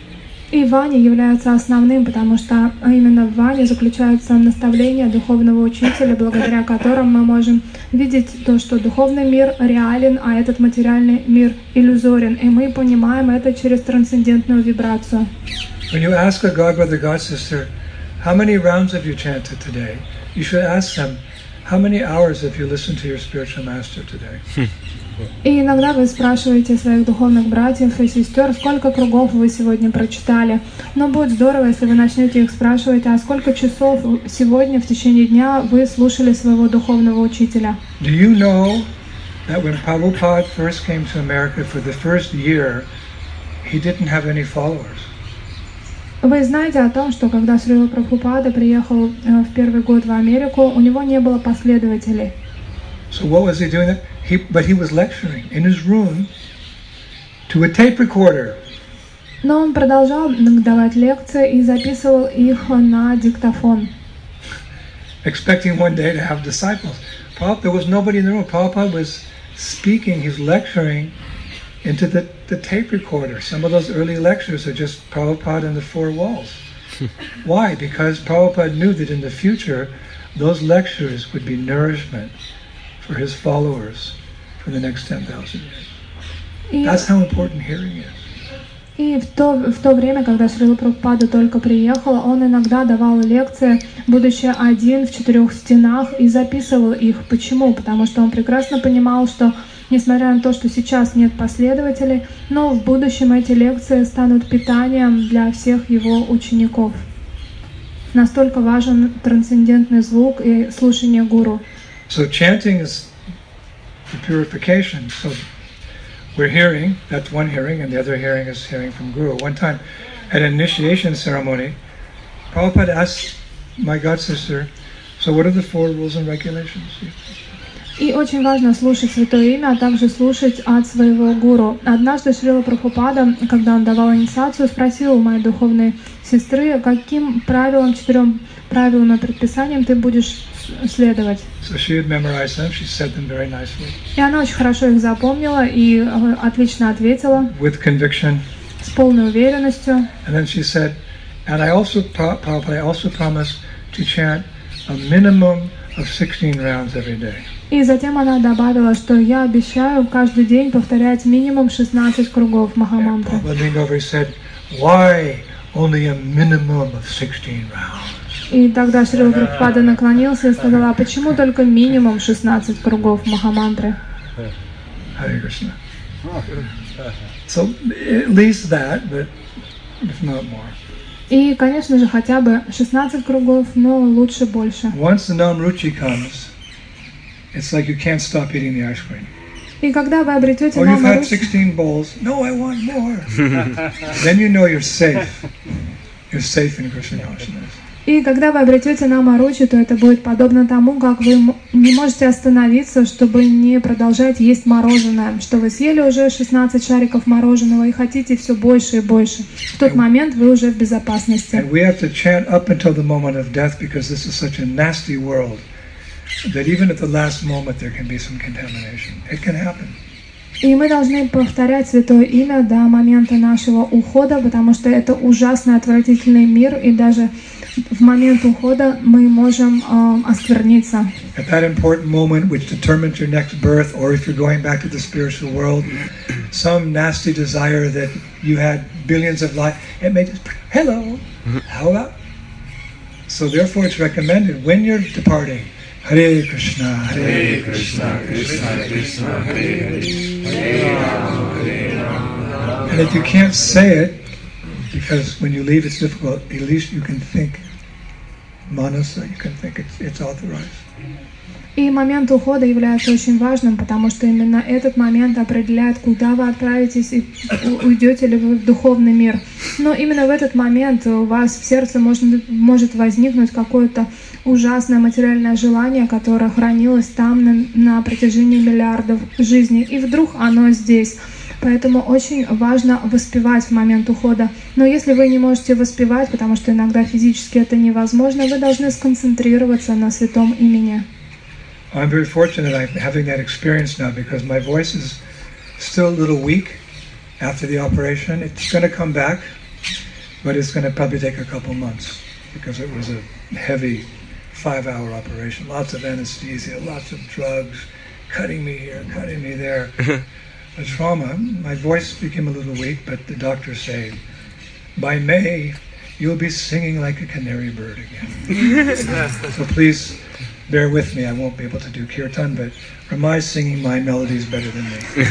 И Ваня является основным, потому что именно в Ване заключается наставление духовного учителя, благодаря которым мы можем видеть то, что духовный мир реален, а этот материальный мир иллюзорен. И мы понимаем это через трансцендентную вибрацию. When you ask a God brother, God sister, how many rounds have you chanted today? You should ask them, how many hours have you listened to your spiritual master today? И иногда вы спрашиваете своих духовных братьев и сестер, сколько кругов вы сегодня прочитали. Но будет здорово, если вы начнете их спрашивать, а сколько часов сегодня в течение дня вы слушали своего духовного учителя. Do you know that when Prabhupada first came to America for the first year, he didn't have any followers? Вы знаете о том, что когда Шрила Прабхупада приехал в первый год в Америку, у него не было последователей. So what was he doing? He, but he was lecturing in his room to a tape recorder. Но он продолжал давать лекции и записывал их на диктофон. Expecting one day to have disciples. Prabhupada, there was nobody in the room. Prabhupada was speaking, he's lecturing into the, the tape recorder. Some of those early lectures are just Prabhupada in the four walls. Why? Because Prabhupada knew that in the future, those lectures would be nourishment for his followers for the next ten thousand years. That's how important hearing is. И в то, в то время, когда Шрила Прабхупада только приехал, он иногда давал лекции, будучи один в четырех стенах, и записывал их. Почему? Потому что он прекрасно понимал, что, несмотря на то, что сейчас нет последователей, но в будущем эти лекции станут питанием для всех его учеников. Настолько важен трансцендентный звук и слушание гуру. So chanting is the purification. So we're hearing, that's one hearing, and the other hearing is hearing from Guru. One time at an initiation ceremony, Prabhupada asked my god sister, so what are the four rules and regulations? И очень важно слушать Святое Имя, а также слушать от своего гуру. Однажды Шрила Прабхупада, когда он давал инициацию, спросил у моей духовной сестры, каким правилам, четырем правилам и предписаниям ты будешь следовать. So she had memorized them. She said them very nicely. И она очень хорошо их запомнила и отлично ответила. With conviction. С полной уверенностью. And then she said, and I also, Prabhupada, I also promise to chant a minimum of sixteen rounds every day. И затем она добавила, что я обещаю каждый день повторять минимум шестнадцать кругов Махамантры. Prabhupada leaned over and said, why only a minimum of sixteen rounds? И тогда Шрила Прабхупада наклонился и сказал, а почему только минимум шестнадцать кругов Махамантры? Hare Krishna. So at least that, but if not more. И, конечно же, хотя бы шестнадцать кругов, но лучше больше. Once the namruchi comes, it's like you can't stop eating the ice cream. И когда вы обретете oh, you've had namruchi, sixteen bowls. No, I want more. Then you know you're safe. You're safe in Krishna consciousness. И когда вы обретете намаручи, то это будет подобно тому, как вы не можете остановиться, чтобы не продолжать есть мороженое, что вы съели уже шестнадцать шариков мороженого и хотите все больше и больше. В тот момент вы уже в безопасности. And we have to chant up until the moment of death because this is such a nasty world that even at the last moment there can be some contamination. It can happen. И мы должны повторять Святое Имя до момента нашего ухода, потому что это ужасный, отвратительный мир, и даже в момент ухода мы можем э, оскверниться. At that important moment which determines your next birth, or if you're going back to the spiritual world, some nasty desire that you had billions of life, it may just, hello, how about? So therefore it's recommended when you're departing, Hare Krishna, Hare Krishna, Krishna Krishna, Hare Hare, Hare Rama, Hare Rama. And if you can't say it, because when you leave it's difficult, at least you can think manasa, you can think it's, it's authorized. И момент ухода является очень важным, потому что именно этот момент определяет, куда вы отправитесь и уйдете ли вы в духовный мир. Но именно в этот момент у вас в сердце может, может возникнуть какое-то ужасное материальное желание, которое хранилось там на, на протяжении миллиардов жизней, и вдруг оно здесь. Поэтому очень важно воспевать в момент ухода. Но если вы не можете воспевать, потому что иногда физически это невозможно, вы должны сконцентрироваться на святом имени. I'm very fortunate I'm having that experience now because my voice is still a little weak after the operation. It's going to come back, but it's going to probably take a couple months because it was a heavy five-hour operation. Lots of anesthesia, lots of drugs, cutting me here, cutting me there. The trauma, my voice became a little weak, but the doctors say, by May, you'll be singing like a canary bird again. So please bear with me. I won't be able to do kirtan, but Ramai is singing my melodies better than me.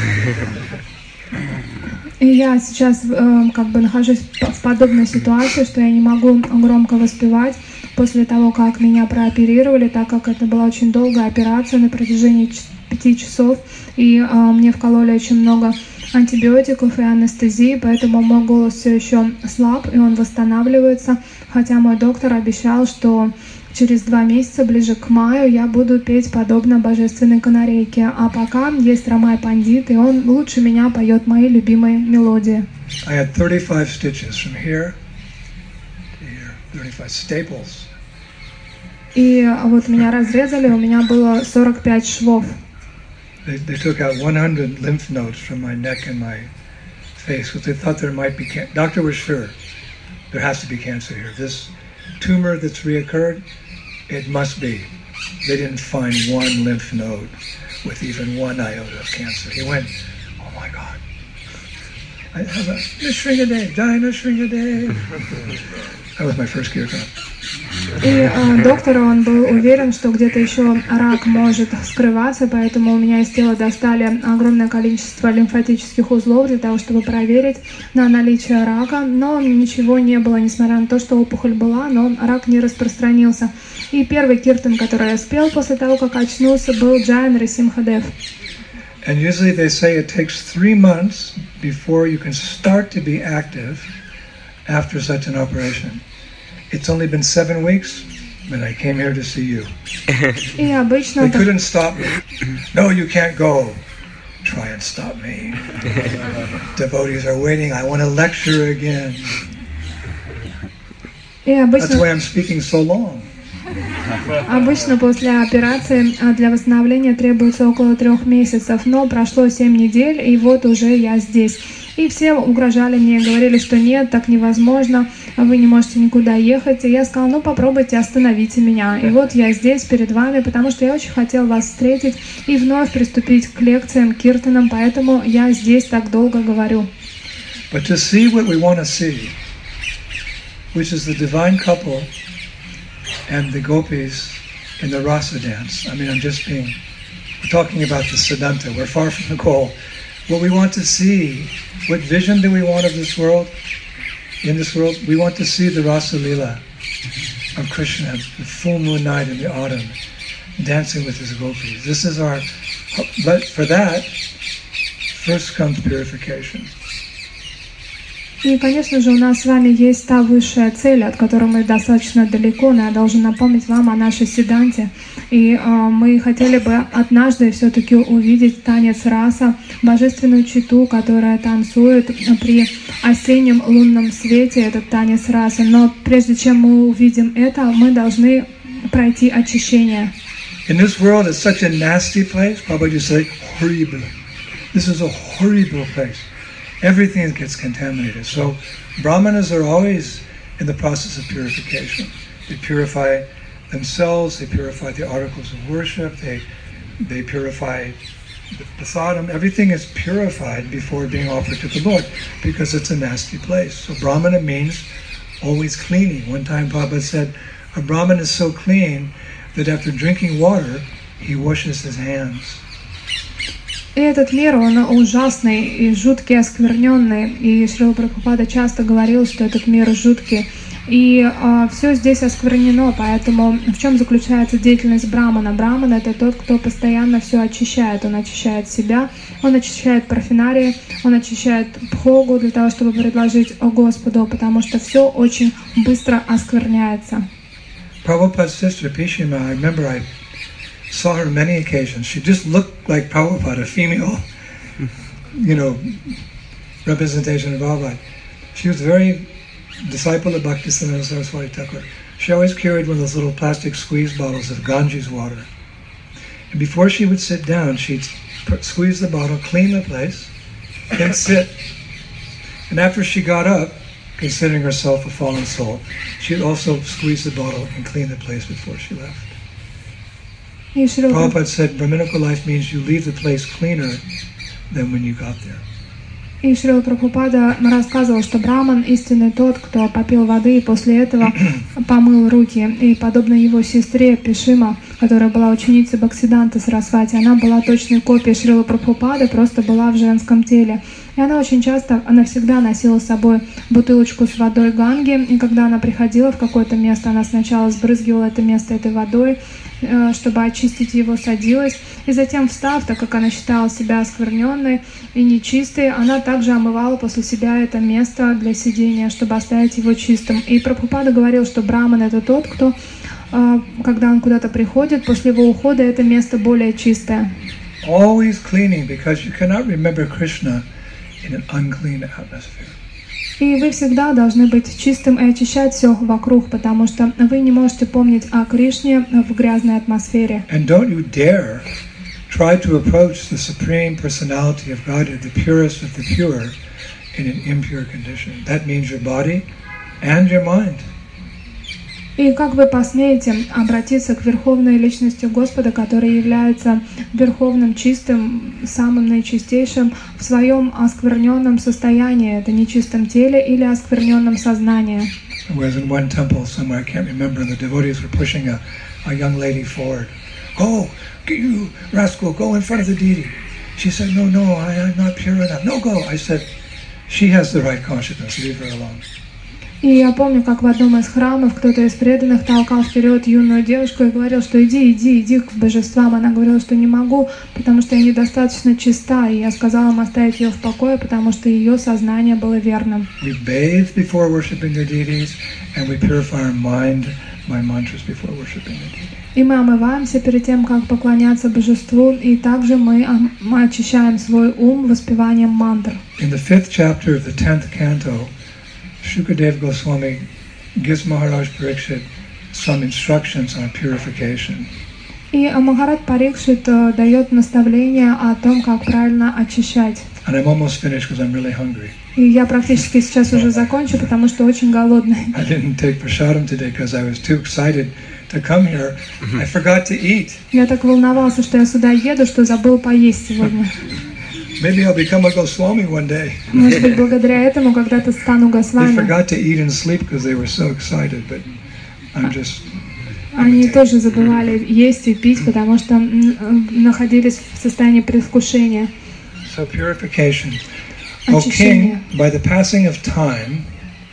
И я сейчас э, как бы нахожусь в подобной ситуации, что я не могу громко воспевать после того, как меня прооперировали, так как это была очень долгая операция на протяжении пяти часов, и э, мне вкололи очень много антибиотиков и анестезии, поэтому мой голос все еще слаб, и он восстанавливается, хотя мой доктор обещал, что через два месяца, ближе к маю, я буду петь подобно божественной канарейке. А пока есть Рамай Пандит, и он лучше меня поет мои любимые мелодии. I had thirty-five stitches from here to here, thirty-five staples. И вот меня разрезали, у меня было сорок пять швов. They, they took out one hundred lymph nodes from my neck and my face because they thought there might be cancer. Doctor was sure there has to be cancer here. This tumor that's reoccurred, it must be. They didn't find one lymph node with even one iota of cancer. He went, oh my God. I have a Nishringadev, Jai Nishringadev. That was my first kirtan. И э, доктор, он был уверен, что где-то еще рак может скрываться, поэтому у меня из тела достали огромное количество лимфатических узлов для того, чтобы проверить на наличие рака, но ничего не было, несмотря на то, что опухоль была, но рак не распространился. И первый киртан, который я спел после того, как очнулся, был Джай Нарисимхадев. And usually they say it takes three months before you can start to be active after such an operation. It's only been seven weeks, but I came here to see you. И обычно They couldn't stop me. No, you can't go. Try and stop me. Devotees are waiting. I want to lecture again. И обычно That's why I'm speaking so long. Обычно после операции для восстановления требуется около трех месяцев, но прошло семь недель, и вот уже я здесь. И все угрожали мне, говорили, что нет, так невозможно, вы не можете никуда ехать. И я сказала, ну попробуйте, остановите меня. И вот я здесь перед вами, потому что я очень хотела вас встретить и вновь приступить к лекциям, киртанам, поэтому я здесь так долго говорю. But to see what we want to see, which is the divine couple and the gopis in the rasa dance. I mean, I'm just being, we're talking about the Siddhanta. We're far from the goal. What we want to see, what vision do we want of this world? In this world, we want to see the Rasa Lila of Krishna, the full moon night in the autumn, dancing with his gopis. This is our, but for that, first comes purification. И, конечно же, у нас с вами есть та высшая цель, от которой мы достаточно далеко, но я должен напомнить вам о нашей Сиддханте. И э, мы хотели бы однажды все-таки увидеть танец раса, божественную читу, которая танцует при осеннем лунном свете, этот танец расы. Но прежде чем мы увидим это, мы должны пройти очищение. In this world, it's such a nasty place. Prabhupada say, horrible. This is a horrible place. Everything gets contaminated. So Brahmanas are always in the process of purification. They purify themselves, they purify the articles of worship, they they purify the prasadam. Everything is purified before being offered to the Lord because it's a nasty place. So Brahmana means always cleaning. One time Prabhupada said, a Brahman is so clean that after drinking water, he washes his hands. И этот мир, он ужасный и жуткий, оскверненный. И Шрила Прабхупада часто говорил, что этот мир жуткий. И э, все здесь осквернено, поэтому в чем заключается деятельность брамана? Браман — это тот, кто постоянно все очищает. Он очищает себя, он очищает парфенарии, он очищает бхогу для того, чтобы предложить Господу, потому что все очень быстро оскверняется. Prabhupada's sister Pishima, I remember I saw her many occasions. She just looked like Prabhupada, a female, you know, representation of Prabhupada. She was very disciple of Bhaktisiddhanta Saraswati Thakur. She always carried one of those little plastic squeeze bottles of Ganges water. And before she would sit down, she'd squeeze the bottle, clean the place, then sit. And after she got up, considering herself a fallen soul, she'd also squeeze the bottle and clean the place before she left. Prabhupada said, Brahminical life means you leave the place cleaner than when you got there. И Шрила Прабхупада рассказывал, что браман истинный тот, кто попил воды и после этого помыл руки. И подобно его сестре Пишима, которая была ученицей Бхактисиддханты Сарасвати, она была точной копией Шрилы Прабхупады, просто была в женском теле. И она очень часто, она всегда носила с собой бутылочку с водой Ганги, и когда она приходила в какое-то место, она сначала сбрызгивала это место этой водой, чтобы очистить его, садилась, и затем, встав, так как она считала себя оскверненной и нечистой, она также омывала после себя это место для сидения, чтобы оставить его чистым. И Прабхупада говорил, что браман — это тот, кто, когда он куда-то приходит, после его ухода это место более чистое. Always cleaning, because you cannot remember Krishna in an unclean atmosphere. И вы всегда должны быть чистым и очищать все вокруг, потому что вы не можете помнить о Кришне в грязной атмосфере. And don't you dare try to approach the Supreme Personality of Godhead, the purest of the pure, in an impure condition. That means your body and your mind. И как вы посмеете обратиться к Верховной Личности Господа, который является Верховным, чистым, самым наичистейшим, в своем оскверненном состоянии, это нечистом теле или оскверненном сознании? I was in one temple somewhere, I can't remember, and the devotees were pushing a, a young lady forward. Go, you rascal, go in front of the deity. She said, no, no, I, I'm not pure enough. No, go. I said, she has the right consciousness, leave her alone. И я помню, как в одном из храмов кто-то из преданных толкал вперед юную девушку и говорил, что иди, иди, иди к божествам. Она говорила, что не могу, потому что я недостаточно чиста. И я сказала им оставить ее в покое, потому что ее сознание было верным. We bathe before worshiping the deities, and we purify our mind by mantras before worshiping the deities. И мы омываемся перед тем, как поклоняться божеству, и также мы, мы очищаем свой ум воспеванием мантр. In the fifth chapter of the tenth canto, Shukadev Goswami gives Maharaj Parikshit some instructions on purification. И Махарадж Парикшит дает наставление о том, как правильно очищать. And I'm almost finished because I'm really hungry. И я практически сейчас уже закончу, потому что очень голодный. I didn't take prasadam today because I was too excited to come here. I forgot to eat. Я так волновался, что я сюда еду, что забыл поесть сегодня. Maybe I'll become a Goswami one day. Может быть, благодаря этому когда-то стану They Госвами. forgot to eat and sleep because they were so excited, but I'm just... Они тоже забывали есть и пить, потому что находились в состоянии предвкушения. So purification. O king, by the passing of time,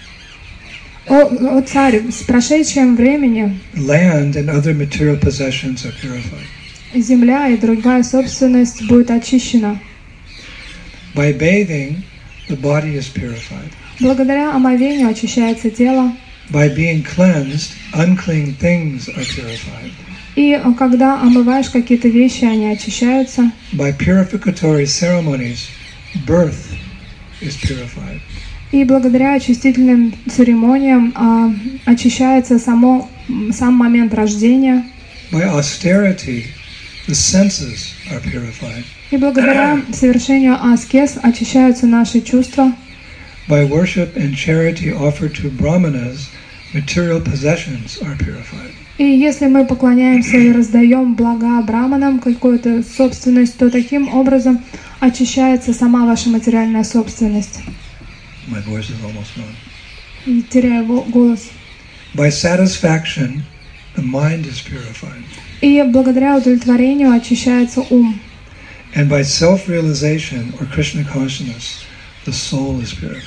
О, о царь, с прошедшим временем land and other material possessions are purified. земля и другая собственность будет очищена. By bathing, the body is purified. Благодаря омовению очищается тело. By being cleansed, unclean things are purified. И когда омываешь какие-то вещи, они очищаются. By purificatory ceremonies, birth is purified. И благодаря очистительным церемониям а, очищается само, сам момент рождения. By austerity, the senses are purified. И благодаря совершению аскез очищаются наши чувства. By worship and charity offered to brahmanas, material possessions are purified. И если мы поклоняемся и раздаем блага браманам, какую-то собственность, то таким образом очищается сама ваша материальная собственность. My voice is almost gone. И теряю голос. By satisfaction, the mind is purified. И благодаря удовлетворению очищается ум. And by self-realization or Krishna consciousness, the soul is purified.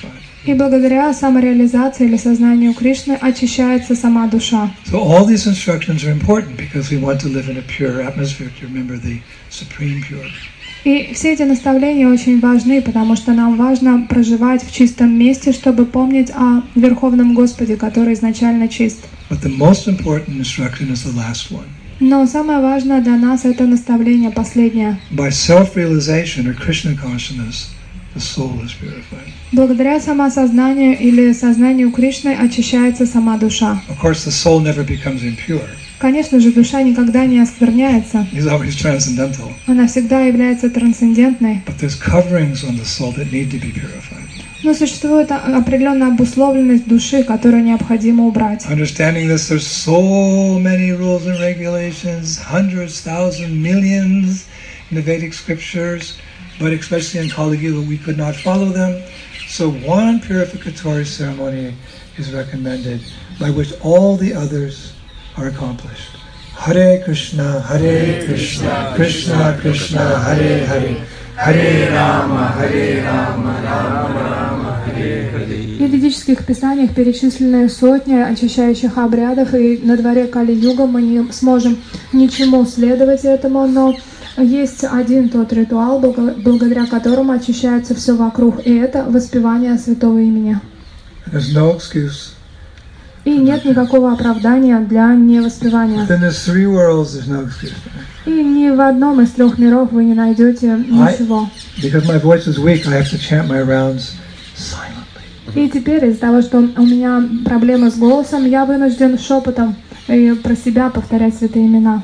И благодаря самореализации или сознанию Кришны очищается сама душа. So all these instructions are important because we want to live in a pure atmosphere to remember the supreme pure. И все эти наставления очень важны, потому что нам важно проживать в чистом месте, чтобы помнить о Верховном Господе, который изначально чист. But the most important instruction is the last one. Но самое важное для нас это наставление последнее. By self-realization or Krishna consciousness, the soul is purified. Благодаря самосознанию или сознанию Кришны очищается сама душа. Of course, the soul never becomes impure. Конечно же, душа никогда не оскверняется. It's always transcendental. Она всегда является трансцендентной. But there's coverings on the soul that need to be purified. Но существует определенная обусловленность души, которую необходимо убрать. Understanding this, there's so many rules and regulations, hundreds, thousands, millions in the Vedic scriptures, but especially in Kali Yuga, we could not follow them. So one purificatory ceremony is recommended by which all the others are accomplished. Hare Krishna, Hare Krishna, Krishna Krishna, Hare Hare, Hare Rama, Hare Rama, Rama Rama, Hare Hare. В ведических писаниях перечислены сотни очищающих обрядов, и на дворе Кали-юга мы не сможем ничему следовать этому, но есть один тот ритуал, благодаря которому очищается все вокруг, и это воспевание святого имени. There's no excuse. И нет никакого оправдания для невоспевания. Within these three worlds, there's no excuse. И ни в одном из трех миров вы не найдете ничего. Because my voice is weak, I have to chant my rounds silently. И теперь из-за того, что у меня проблемы с голосом, я вынужден шепотом и про себя повторять святые имена.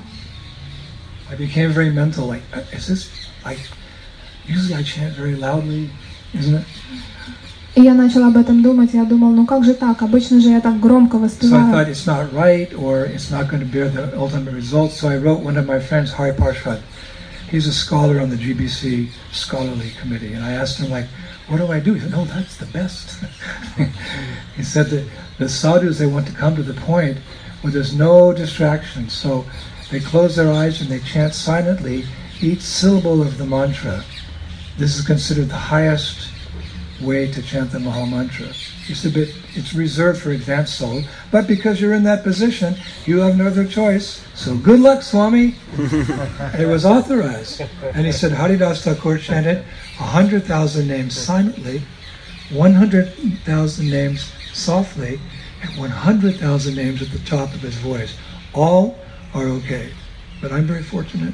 I became very mental, like, is this, like, usually I chant very loudly, isn't it? И я начала об этом думать, я думал, ну как же так, обычно же я так громко So I воспеваю. thought it's not right, or it's not going to bear the ultimate results, so I wrote one of my friends, Hari Parshad. He's a scholar on the G B C scholarly committee, and I asked him, like, what do I do? He said, no, that's the best. He said that the sadhus, they want to come to the point where there's no distraction, so they close their eyes and they chant silently each syllable of the mantra. This is considered the highest way to chant the Maha Mantra. It's a bit, it's reserved for advanced soul, but because you're in that position, you have no other choice. So good luck, Swami. It was authorized. And he said, Haridas Thakur chanted one hundred thousand names silently, one hundred thousand names softly, and one hundred thousand names at the top of his voice. All are okay. But I'm very fortunate.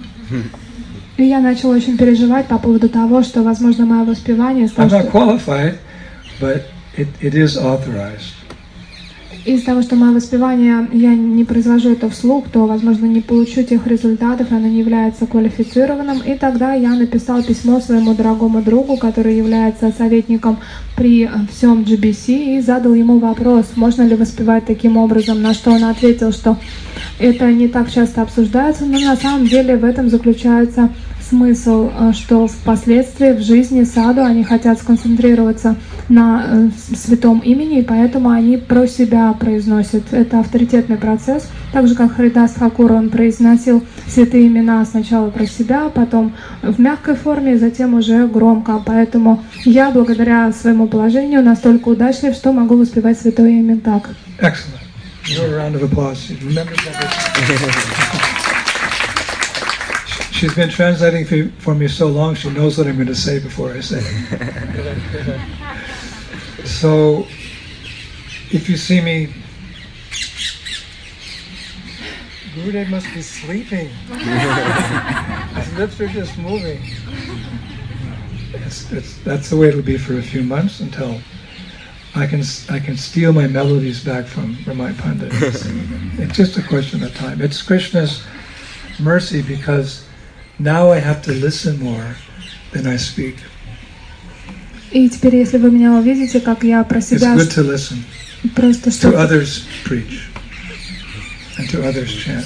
И я начала очень переживать по поводу того, что, возможно, мое воспевание I'm из-за того, not что, qualified, but it, it is authorized. из-за того, что мое воспевание, я не произвожу это вслух, то, возможно, не получу тех результатов, оно не является квалифицированным. И тогда я написал письмо своему дорогому другу, который является советником при всем джи би си, и задал ему вопрос, можно ли воспевать таким образом, на что он ответил, что это не так часто обсуждается, но на самом деле в этом заключается смысл, что впоследствии в жизни саду они хотят сконцентрироваться на святом имени, и поэтому они про себя произносят. Это авторитетный процесс. Так же, как Харидас Тхакур, он произносил святые имена сначала про себя, потом в мягкой форме, затем уже громко. Поэтому я, благодаря своему положению, настолько удачлив, что могу воспевать святое имя так. Excellent. Give her a round of applause. She remembers everything. She's been translating for, for me so long, she knows what I'm going to say before I say it. So, if you see me, Gurudev must be sleeping. His lips are just moving. It's, it's, that's the way it'll be for a few months until I can I can steal my melodies back from Ramai Pandit. It's, it's just a question of time. It's Krishna's mercy because now I have to listen more than I speak. И теперь, если вы меня увидите, как я про It's себя good to listen, просто to что others preach, and to others chant.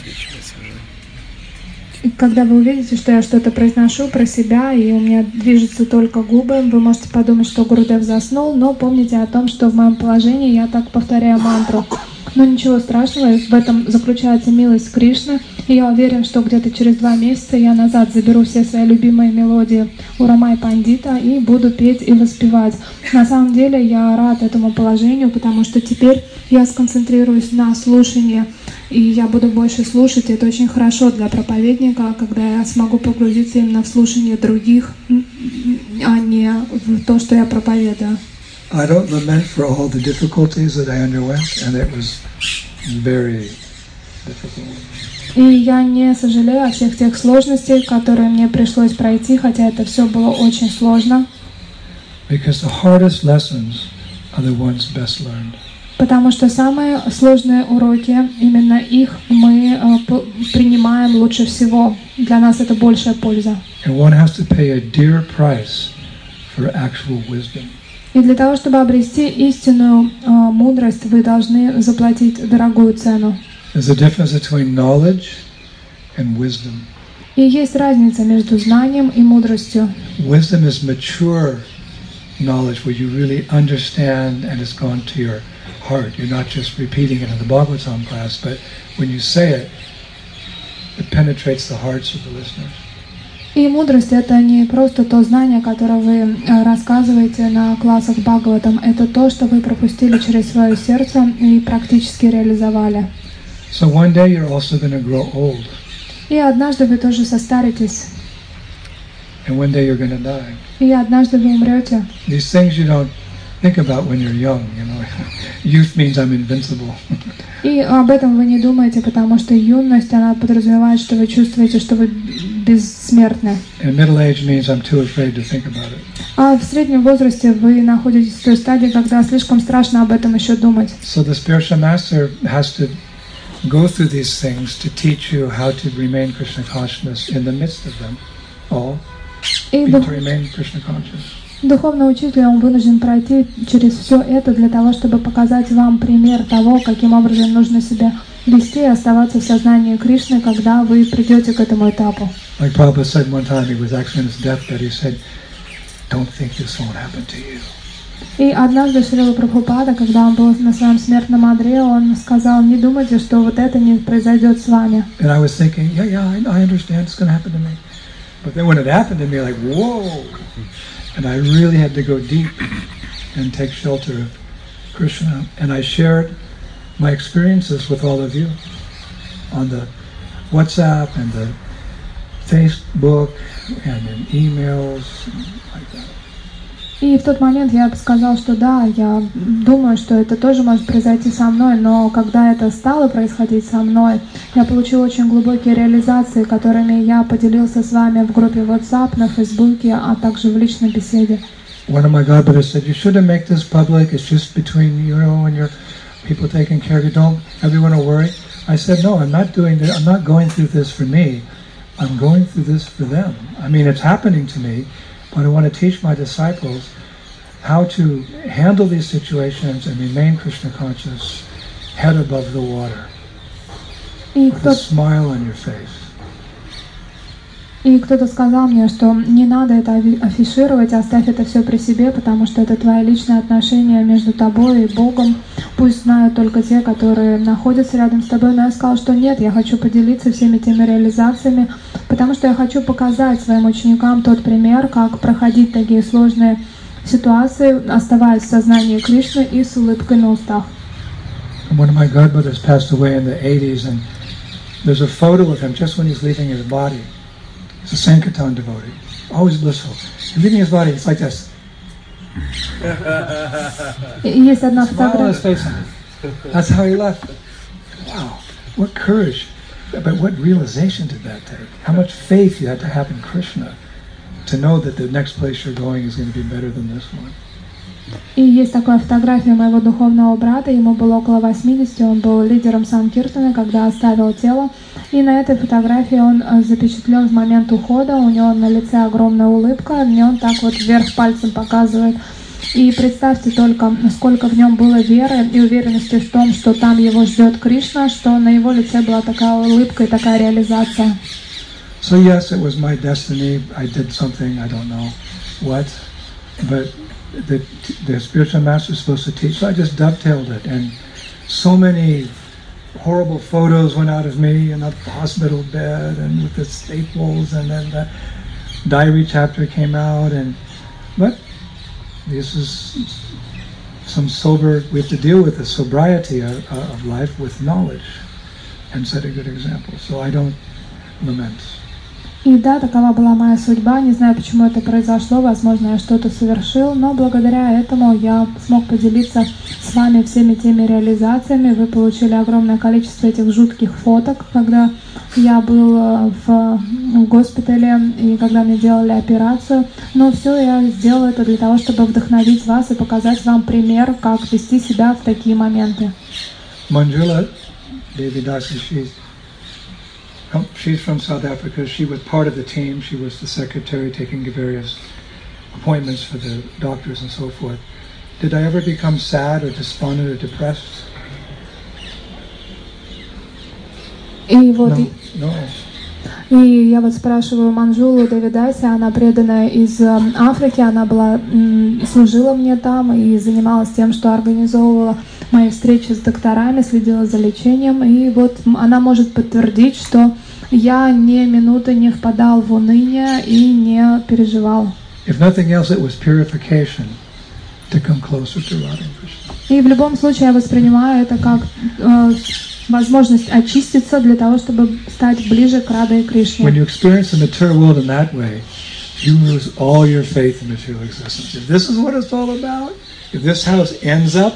когда вы увидите, что я что-то произношу про себя, и у меня движутся только губы, вы можете подумать, что Гурудев заснул, но помните о том, что в моем положении я так повторяю мантру. Но ничего страшного, в этом заключается милость Кришны. И я уверен, что где-то через два месяца я назад заберу все свои любимые мелодии у Рамай Пандита и буду петь и воспевать. На самом деле я рад этому положению, потому что теперь я сконцентрируюсь на слушании, и я буду больше слушать. Это очень хорошо для проповедника, когда я смогу погрузиться именно в слушание других, а не в то, что я проповедую. I don't lament for all the difficulties that I underwent, and it was very difficult. И я не сожалею о всех тех сложностях, которые мне пришлось пройти, хотя это все было очень сложно. Because the hardest lessons are the ones best learned. Потому что самые сложные уроки, именно их мы э, принимаем лучше всего. Для нас это большая польза. And one has to pay a dear price for actual wisdom. И для того, чтобы обрести истинную э, мудрость, вы должны заплатить дорогую цену. There's a difference between knowledge and wisdom. И есть разница между знанием и мудростью. Wisdom is mature knowledge where you really understand and it's gone to your heart. You're not just repeating it in the Bhagavatam class, but when you say it, it penetrates the hearts of the listeners. И мудрость — это не просто то знание, которое вы рассказываете на классах Бхагаватам, это то, что вы пропустили через свое сердце и практически реализовали. So one day you're also going to grow old. И однажды вы тоже состаритесь. And one day you're going to die. И однажды вы умрете. These things you don't think about when you're young, you know. Youth means I'm invincible. И об этом вы не думаете, потому что юность, она подразумевает, что вы чувствуете, что вы бессмертны. And middle age means I'm too afraid to think about it. А в среднем возрасте вы находитесь в той стадии, когда слишком страшно об этом еще думать. So the spiritual master has to go through these things to teach you how to remain Krishna consciousness in the midst of them all. И Be дух... to remain Krishna conscious. духовный учитель, он вынужден пройти через все это для того, чтобы показать вам пример того, каким образом нужно себя вести и оставаться в сознании Кришны, когда вы придете к этому этапу. Like Prabhupada said one time, he was actually on his deathbed, he said, don't think this won't happen to you. И однажды Шрила Прабхупада, когда он был на своем смертном одре, он сказал: не думайте, что вот это не произойдет с вами. And I was thinking, yeah, yeah, I, I understand it's going to happen to me. But then when it happened to me, like, whoa! And I really had to go deep and take shelter of Krishna. And I shared my experiences with all of you on the WhatsApp and the Facebook and in emails and like that. И в тот момент я сказал, что да, я думаю, что это тоже может произойти со мной, но когда это стало происходить со мной, я получил очень глубокие реализации, которыми я поделился с вами в группе WhatsApp, на Фейсбуке, а также в личной беседе. One of my godbrothers said, you shouldn't make this public, it's just between you know and your people taking care of you, don't everyone will worry. I said, no, I'm not doing this, I'm not going through this for me, I'm going through this for them. I mean, it's happening to me. But I want to teach my disciples how to handle these situations and remain Krishna conscious, head above the water, with a smile on your face. И кто-то сказал мне, что не надо это афишировать, оставь это все при себе, потому что это твои личные отношения между тобой и Богом. Пусть знают только те, которые находятся рядом с тобой. Но я сказала, что нет, я хочу поделиться всеми теми реализациями, потому что я хочу показать своим ученикам тот пример, как проходить такие сложные ситуации, оставаясь в сознании Кришны и с улыбкой на устах. One of my godbrothers passed away in the eighties, and there's a photo of him just when he's leaving his body. He's a Sankirtan devotee, always blissful. He's leaving his body, it's like this. Есть одна Smile on his фотография. face. That's how he left. Wow, what courage. But what realization did that take? How much faith you had to have in Krishna to know that the next place you're going is going to be better than this one. И есть такая фотография моего духовного брата, ему было около восьмидесяти, он был лидером Санкиртана, когда оставил тело. И на этой фотографии он запечатлен в момент ухода, у него на лице огромная улыбка, и он так вот вверх пальцем показывает. И представьте только, сколько в нем было веры и уверенности в том, что там его ждет Кришна, что на его лице была такая улыбка и такая реализация. So yes, it was my destiny. I did something, I don't know what, but the, the spiritual master is supposed to teach, so I just dovetailed it and so many horrible photos went out of me in a hospital bed and with the staples, and then the diary chapter came out, and but this is some sober, we have to deal with the sobriety of, of life with knowledge and set a good example. So I don't lament. И да, такова была моя судьба. Не знаю, почему это произошло. Возможно, я что-то совершил, но благодаря этому я смог поделиться с вами всеми теми реализациями. Вы получили огромное количество этих жутких фоток, когда я был в, в госпитале и когда мне делали операцию. Но все я сделала это для того, чтобы вдохновить вас и показать вам пример, как вести себя в такие моменты. Manjula Devidasi, she's Oh, she's from South Africa. She was part of the team. She was the secretary taking various appointments for the doctors and so forth. Did I ever become sad or despondent or depressed? И вот, No, no. И я вот спрашиваю Манджулу Девидаси, она преданная из Африки, она была, служила мне там и занималась тем, что организовывала мои встречи с докторами, следила за лечением, и вот она может подтвердить, что я ни минуты не впадал в уныние и не переживал. If nothing else, it was purification to come closer to Radha Krishna. И в любом случае я воспринимаю это как э, возможность очиститься для того, чтобы стать ближе к Радhe Кришне. When you experience the material world in that way, you lose all your faith in material existence. If this is what it's all about, if this house ends up,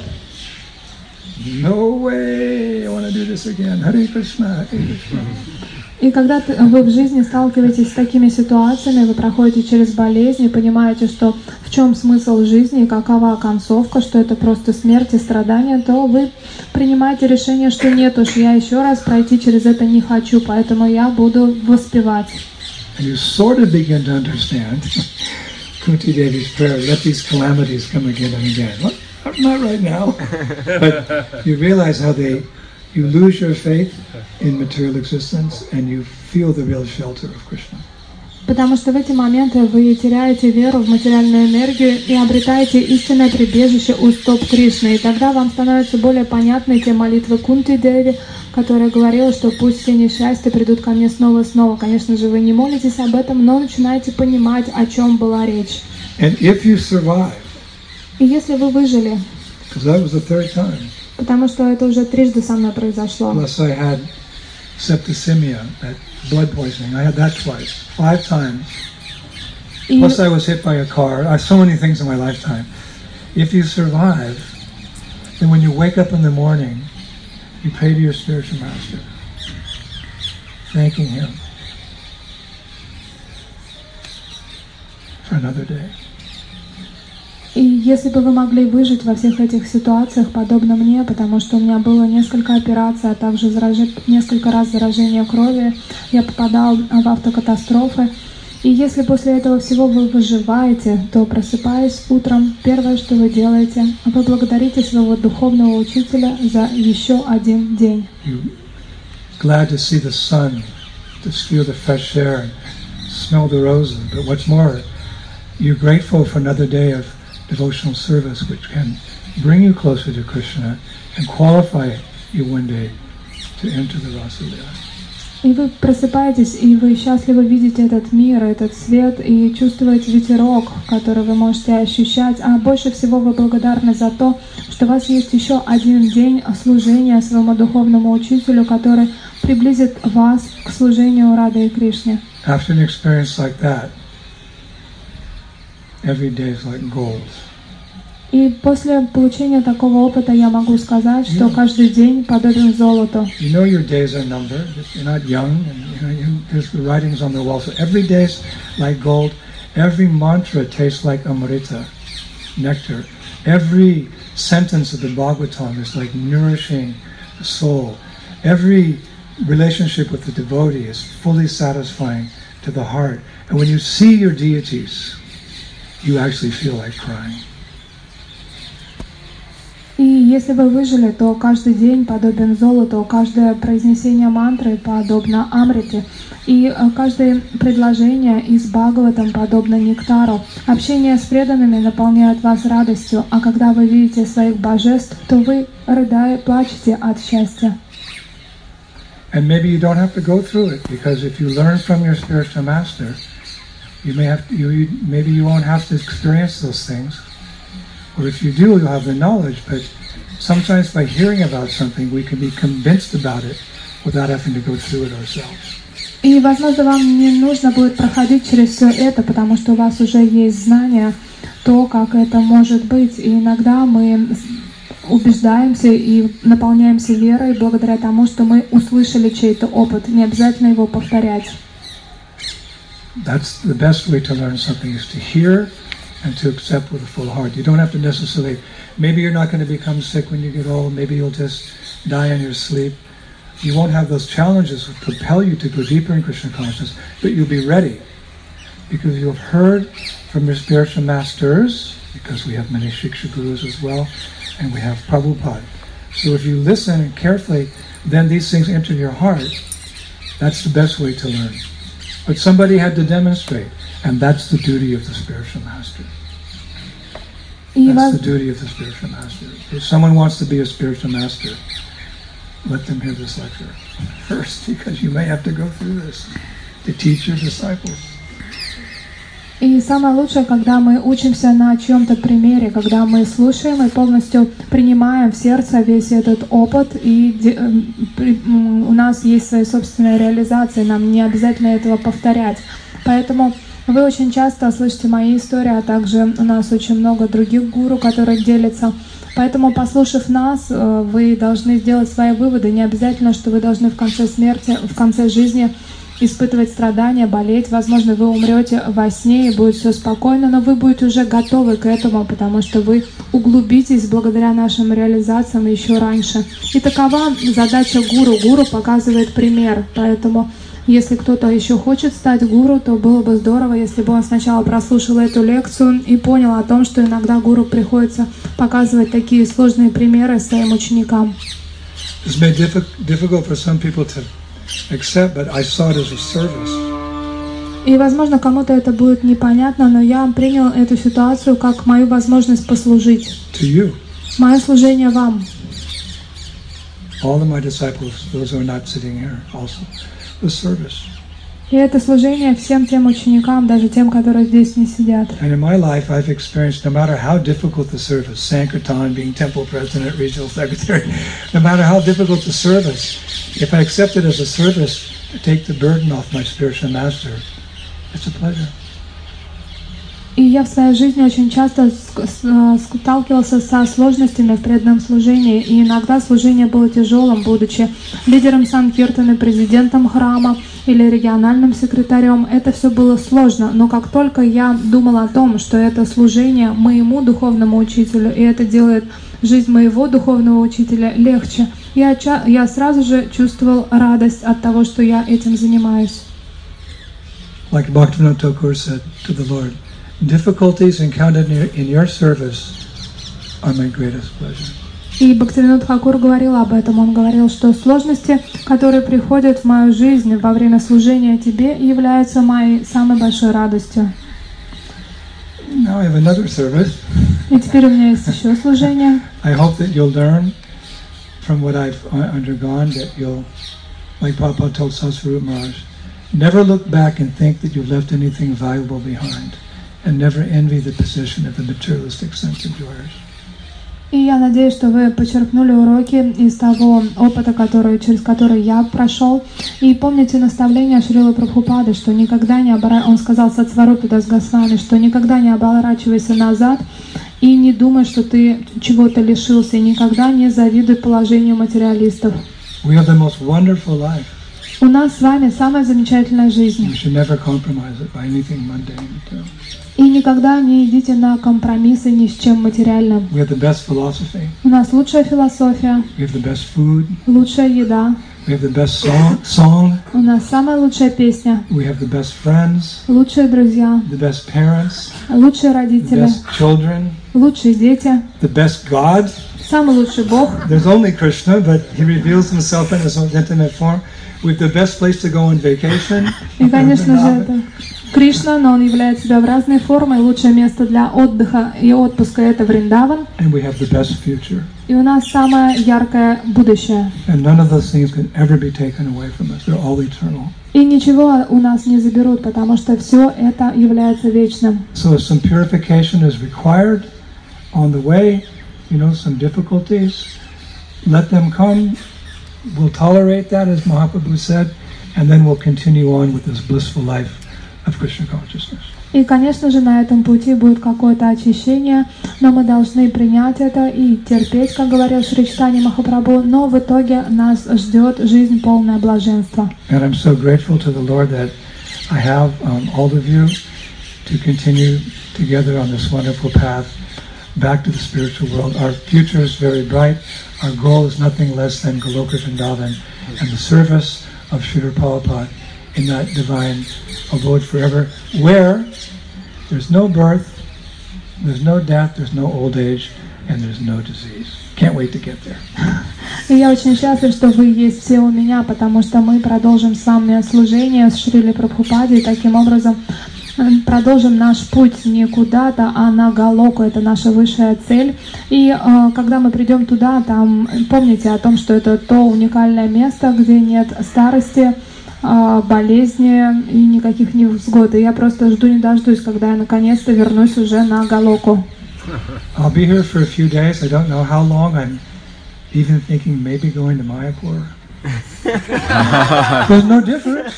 no way, I want to do this again. Hare Krishna, Hare Krishna. И когда вы в жизни сталкиваетесь с такими ситуациями, вы проходите через болезни, понимаете, что в чем смысл жизни и какова концовка, что это просто смерть и страдания, то вы принимаете решение, что нет уж, я еще раз пройти через это не хочу, поэтому я буду воспевать. And you sort of begin to understand Kunti Devi's prayer, let these calamities come again and again. Well, not right now, but you realize how they you lose your faith in material existence and you feel the real shelter of Krishna. Потому что в эти моменты вы теряете веру в материальную энергию и обретаете истинное прибежище у стоп Кришны. И тогда вам становятся более понятны те молитвы Кунти Деви, которая говорила, что пусть все несчастья придут ко мне снова и снова. Конечно же, вы не молитесь об этом, но начинаете понимать, о чем была речь. And if you survive, и если вы выжили, because that was the third time, потому что это уже трижды со мной произошло. Plus I had septicemia, that blood poisoning. I had that twice, five times. И... Plus I was hit by a car. I have so many things in my lifetime. If you survive, then when you wake up in the morning, you pray to your spiritual master, thanking him for another day. И если бы вы могли выжить во всех этих ситуациях, подобно мне, потому что у меня было несколько операций, а также заражение, несколько раз заражение крови, я попадал в автокатастрофы. И если после этого всего вы выживаете, то, просыпаясь утром, первое, что вы делаете, вы благодарите своего духовного учителя за еще один день. Glad to see the sun, to feel the fresh air, smell the roses. But what's more, you're grateful for another day of devotional service, which can bring you closer to Krishna and qualify you one day to enter the Rasa Lila. И вы просыпаетесь, и вы счастливо видите этот мир, этот свет, и чувствуете ветерок, который вы можете ощущать. А больше всего вы благодарны за то, что у вас есть еще один день служения своему духовному учителю, который приблизит вас к служению Радhe и Кришне. After an experience like that, every day is like gold. И после получения такого опыта я могу сказать, что каждый день подобен золоту. You know your days are numbered. You're not young, and you know you, there's the writings on the wall. So every day is like gold. Every mantra tastes like amrita, nectar. Every sentence of the Bhagavatam is like nourishing the soul. Every relationship with the devotee is fully satisfying to the heart. And when you see your deities, you actually feel like crying. И если вы выжили, то каждый день подобен золоту, каждое произнесение мантры подобно амрите, и каждое предложение из Бхагаватам подобно нектару. Общение с преданными наполняет вас радостью, а когда вы видите своих божеств, то вы, рыдая, плачете от счастья. And maybe you don't have to go through it, because if you learn from your spiritual master, you may have to, you, maybe you won't have to experience those things. Or if you do, you'll have the knowledge. But sometimes by hearing about something, we can be convinced about it without having to go through it ourselves. И, возможно, вам не нужно будет проходить через все это, потому что у вас уже есть знания, то, как это может быть. И иногда мы убеждаемся и наполняемся верой благодаря тому, что мы услышали чей-то опыт. Не обязательно его повторять. That's the best way to learn something, is to hear and to accept with a full heart. You don't have to necessarily, maybe you're not going to become sick when you get old, maybe you'll just die in your sleep. You won't have those challenges that propel you to go deeper in Krishna consciousness, but you'll be ready because you've heard from your spiritual masters, because we have many Shiksha Gurus as well, and we have Prabhupada. So if you listen carefully, then these things enter your heart. That's the best way to learn. But somebody had to demonstrate, and that's the duty of the spiritual master. That's the duty of the spiritual master. If someone wants to be a spiritual master, let them hear this lecture first, because you may have to go through this to teach your disciples. И самое лучшее, когда мы учимся на чьем-то примере, когда мы слушаем и полностью принимаем в сердце весь этот опыт, и у нас есть свои собственные реализации, нам не обязательно этого повторять. Поэтому вы очень часто слышите мои истории, а также у нас очень много других гуру, которые делятся. Поэтому, послушав нас, вы должны сделать свои выводы. Не обязательно, что вы должны в конце смерти, в конце жизни испытывать страдания, болеть. Возможно, вы умрете во сне и будет все спокойно, но вы будете уже готовы к этому, потому что вы углубитесь благодаря нашим реализациям еще раньше. И такова задача гуру. Гуру показывает пример. Поэтому, если кто-то еще хочет стать гуру, то было бы здорово, если бы он сначала прослушал эту лекцию и понял о том, что иногда гуру приходится показывать такие сложные примеры своим ученикам. It's made difficult for some people to accept, but I saw it as a service. И, возможно, кому-то это будет непонятно, но я принял эту ситуацию как мою возможность послужить. To you. Мое служение вам. All of my disciples, those who are not sitting here, also the service. И это служение всем тем ученикам, даже тем, которые здесь не сидят. And in my life, I've experienced, no matter how difficult the service, Sankirtan being temple president, regional secretary, no matter how difficult the service, if I accept it as a service to take the burden off my spiritual master, it's a pleasure. И я в своей жизни очень часто сталкивался со сложностями в преданном служении, и иногда служение было тяжелым, будучи лидером Санкиртаны, президентом храма или региональным секретарем. Это все было сложно, но как только я думала о том, что это служение моему духовному учителю, и это делает жизнь моего духовного учителя легче, я, я сразу же чувствовал радость от того, что я этим занимаюсь. Like Bhaktivinoda Thakur said to the Lord, difficulties encountered in your service are my greatest pleasure. И Бхактивинода Тхакур говорил об этом. Он говорил, что сложности, которые приходят в мою жизнь во время служения тебе, являются моей самой большой радостью. Now I have another service. И теперь у меня есть еще служение. I hope that you'll learn from what I've undergone, that you'll, like Prabhupada told Sasvarup Maharaj, never look back and think that you've left anything valuable behind. And never envy the position of the materialistic sense enjoyers. И я надеюсь, что вы почерпнули уроки из того опыта, который, через который я прошел. И помните наставление Шрилы Прабхупады, что никогда не обора... он сказал Сатсварупе Дас Госвами, что никогда не оборачивайся назад и не думай, что ты чего-то лишился, и никогда не завидуй положению материалистов. We have the most wonderful life. У нас с вами самая замечательная жизнь. We should never compromise it by anything mundane. И никогда не идите на компромиссы ни с чем материальным. We have the best philosophy. У нас лучшая философия. We have the best food. Лучшая еда. We have the best song. song. У нас самая лучшая песня. We have the best friends. Лучшие друзья. The best parents. Лучшие родители. The best children. Лучшие дети. The best God. самый лучший Бог. There's only Krishna, but he reveals himself in his own intimate form. With the best place to go on vacation. И, конечно же, это Кришна, но он являет себя в разные формы. Лучшее место для отдыха и отпуска — это Вриндаван. And we have the best future. И у нас самое яркое будущее. And none of those things can ever be taken away from us. They're all eternal. И ничего у нас не заберут, потому что все это является вечным. So some purification is required on the way. You know, some difficulties. Let them come. We'll tolerate that, as Mahaprabhu said, and then we'll continue on with this blissful life of Krishna consciousness. И, конечно же, на этом пути будет какое-то очищение, но мы должны принять это и терпеть, как говорил Шри Чайтанья Махапрабху, но в итоге нас ждет жизнь полное блаженство. And I'm so grateful to the Lord that I have um, all of you to continue together on this wonderful path back to the spiritual world. Our future is very bright. Our goal is nothing less than Goloka Vrindavan and the service of Srila Prabhupada in that divine abode forever, where there's no birth, there's no death, there's no old age, and there's no disease. Can't wait to get there. И я очень счастлив, что вы есть все у меня, потому что мы продолжим с вами служение с Шрилой Прабхупадой, и таким образом продолжим наш путь не куда-то, а на Галоку. Это наша высшая цель. И э, когда мы придем туда, там помните о том, что это то уникальное место, где нет старости, э, болезни и никаких невзгод. И я просто жду не дождусь, когда я наконец-то вернусь уже на Галоку. I'll be here for a few days. I don't know how long. I'm even thinking maybe going to Mayapur. There's no difference.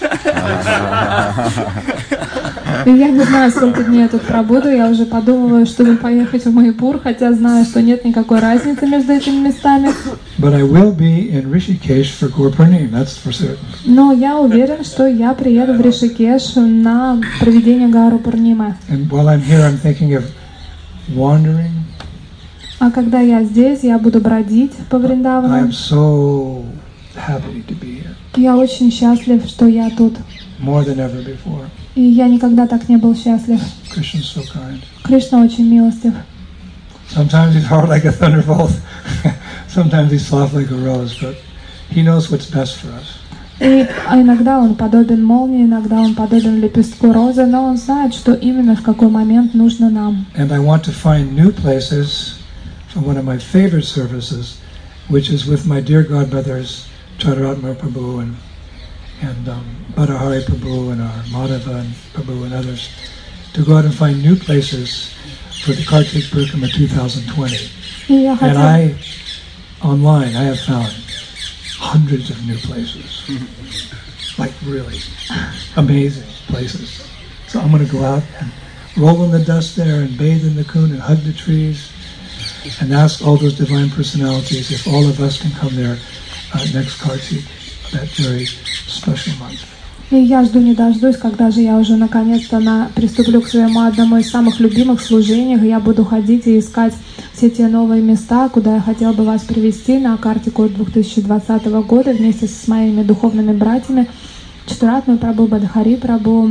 Я не знаю, сколько дней я тут пробуду. Я уже подумываю, чтобы поехать в Майяпур, хотя знаю, что нет никакой разницы между этими местами. But I will be in Rishikesh for Gaur Purnima, that's for certain. Но я уверен, что я приеду в Ришикеш на проведение Гару Пурнимы. And while I'm here, I'm thinking of wandering. А когда я здесь, я буду бродить по Вриндавану. I'm so happy to be here. Я очень счастлив, что я тут. More than ever before. И я никогда так не был счастлив. Krishna's so kind. Кришна очень милостив. Sometimes he's hard like a thunderbolt. Sometimes he's soft like a rose, but he knows what's best for us. И а иногда он подобен молнии, иногда он подобен лепестку розы, но он знает, что именно в какой момент нужно нам. And I want to find new places for one of my favorite services, which is with my dear godbrothers Charatma Prabhu and and um, Bharahari Prabhu and our Madhava and Prabhu and others, to go out and find new places for the Kartik Purkama twenty twenty. И я And хотела... I, online, I have found hundreds of new places, like really amazing places. So I'm going to go out and roll in the dust there and bathe in the Kund and hug the trees and ask all those divine personalities if all of us can come there uh, next Kartik, that very special month. И я жду не дождусь, когда же я уже наконец-то на... приступлю к своему одному из самых любимых служений. Я буду ходить и искать все те новые места, куда я хотела бы вас привести на Картику две тысячи двадцатого года вместе с моими духовными братьями Чатуратмой Прабху, Бадхари Прабху.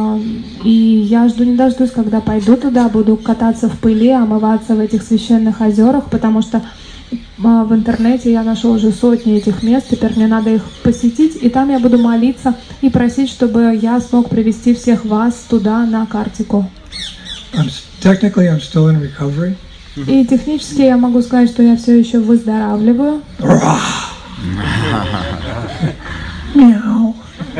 И я жду не дождусь, когда пойду туда, буду кататься в пыли, омываться в этих священных озерах, потому что в интернете я нашел уже сотни этих мест, теперь мне надо их посетить, и там я буду молиться и просить, чтобы я смог привести всех вас туда, на Картику. I'm, technically, I'm still in recovery. И технически я могу сказать, что я все еще выздоравливаю. Meow.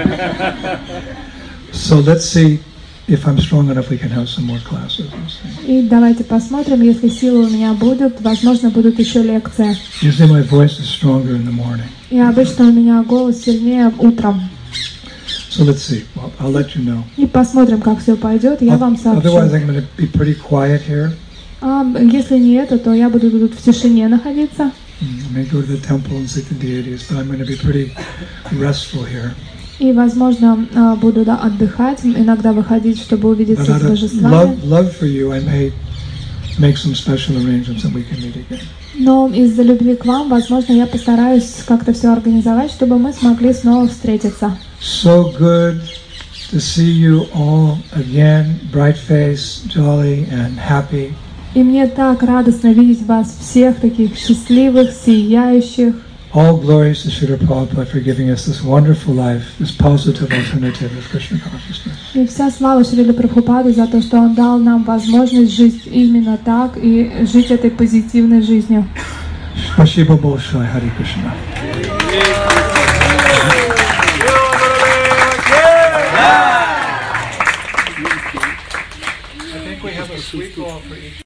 So let's see if I'm strong enough, we can have some more classes. И давайте посмотрим, если силы у меня будут, возможно, будут еще лекции. Usually my voice is stronger in the morning. И обычно у меня голос сильнее утром. So let's see. Well, I'll let you know. И посмотрим, как все пойдет, я вам сообщу. Otherwise, I'm going to be pretty quiet here. А если не это, то я буду тут в тишине находиться. I may go to the temple and see the deities, but I'm going to be pretty restful here. И, возможно, буду да, отдыхать, иногда выходить, чтобы увидеться But с out of божествами. love, love for you, I may make some special arrangements and we can meet again. Но из-за любви к вам, возможно, я постараюсь как-то все организовать, чтобы мы смогли снова встретиться. So good to see you all again, bright-faced, jolly, and happy. И мне так радостно видеть вас всех таких счастливых, сияющих. All glories to Srila Prabhupada for giving us this wonderful life, this positive alternative of Krishna consciousness. И вся слава Шриле Прабхупаде за то, что он дал нам возможность жить именно так и жить этой позитивной жизнью. Спасибо большое, Хари Кришна. I think we have a sweet ball for each.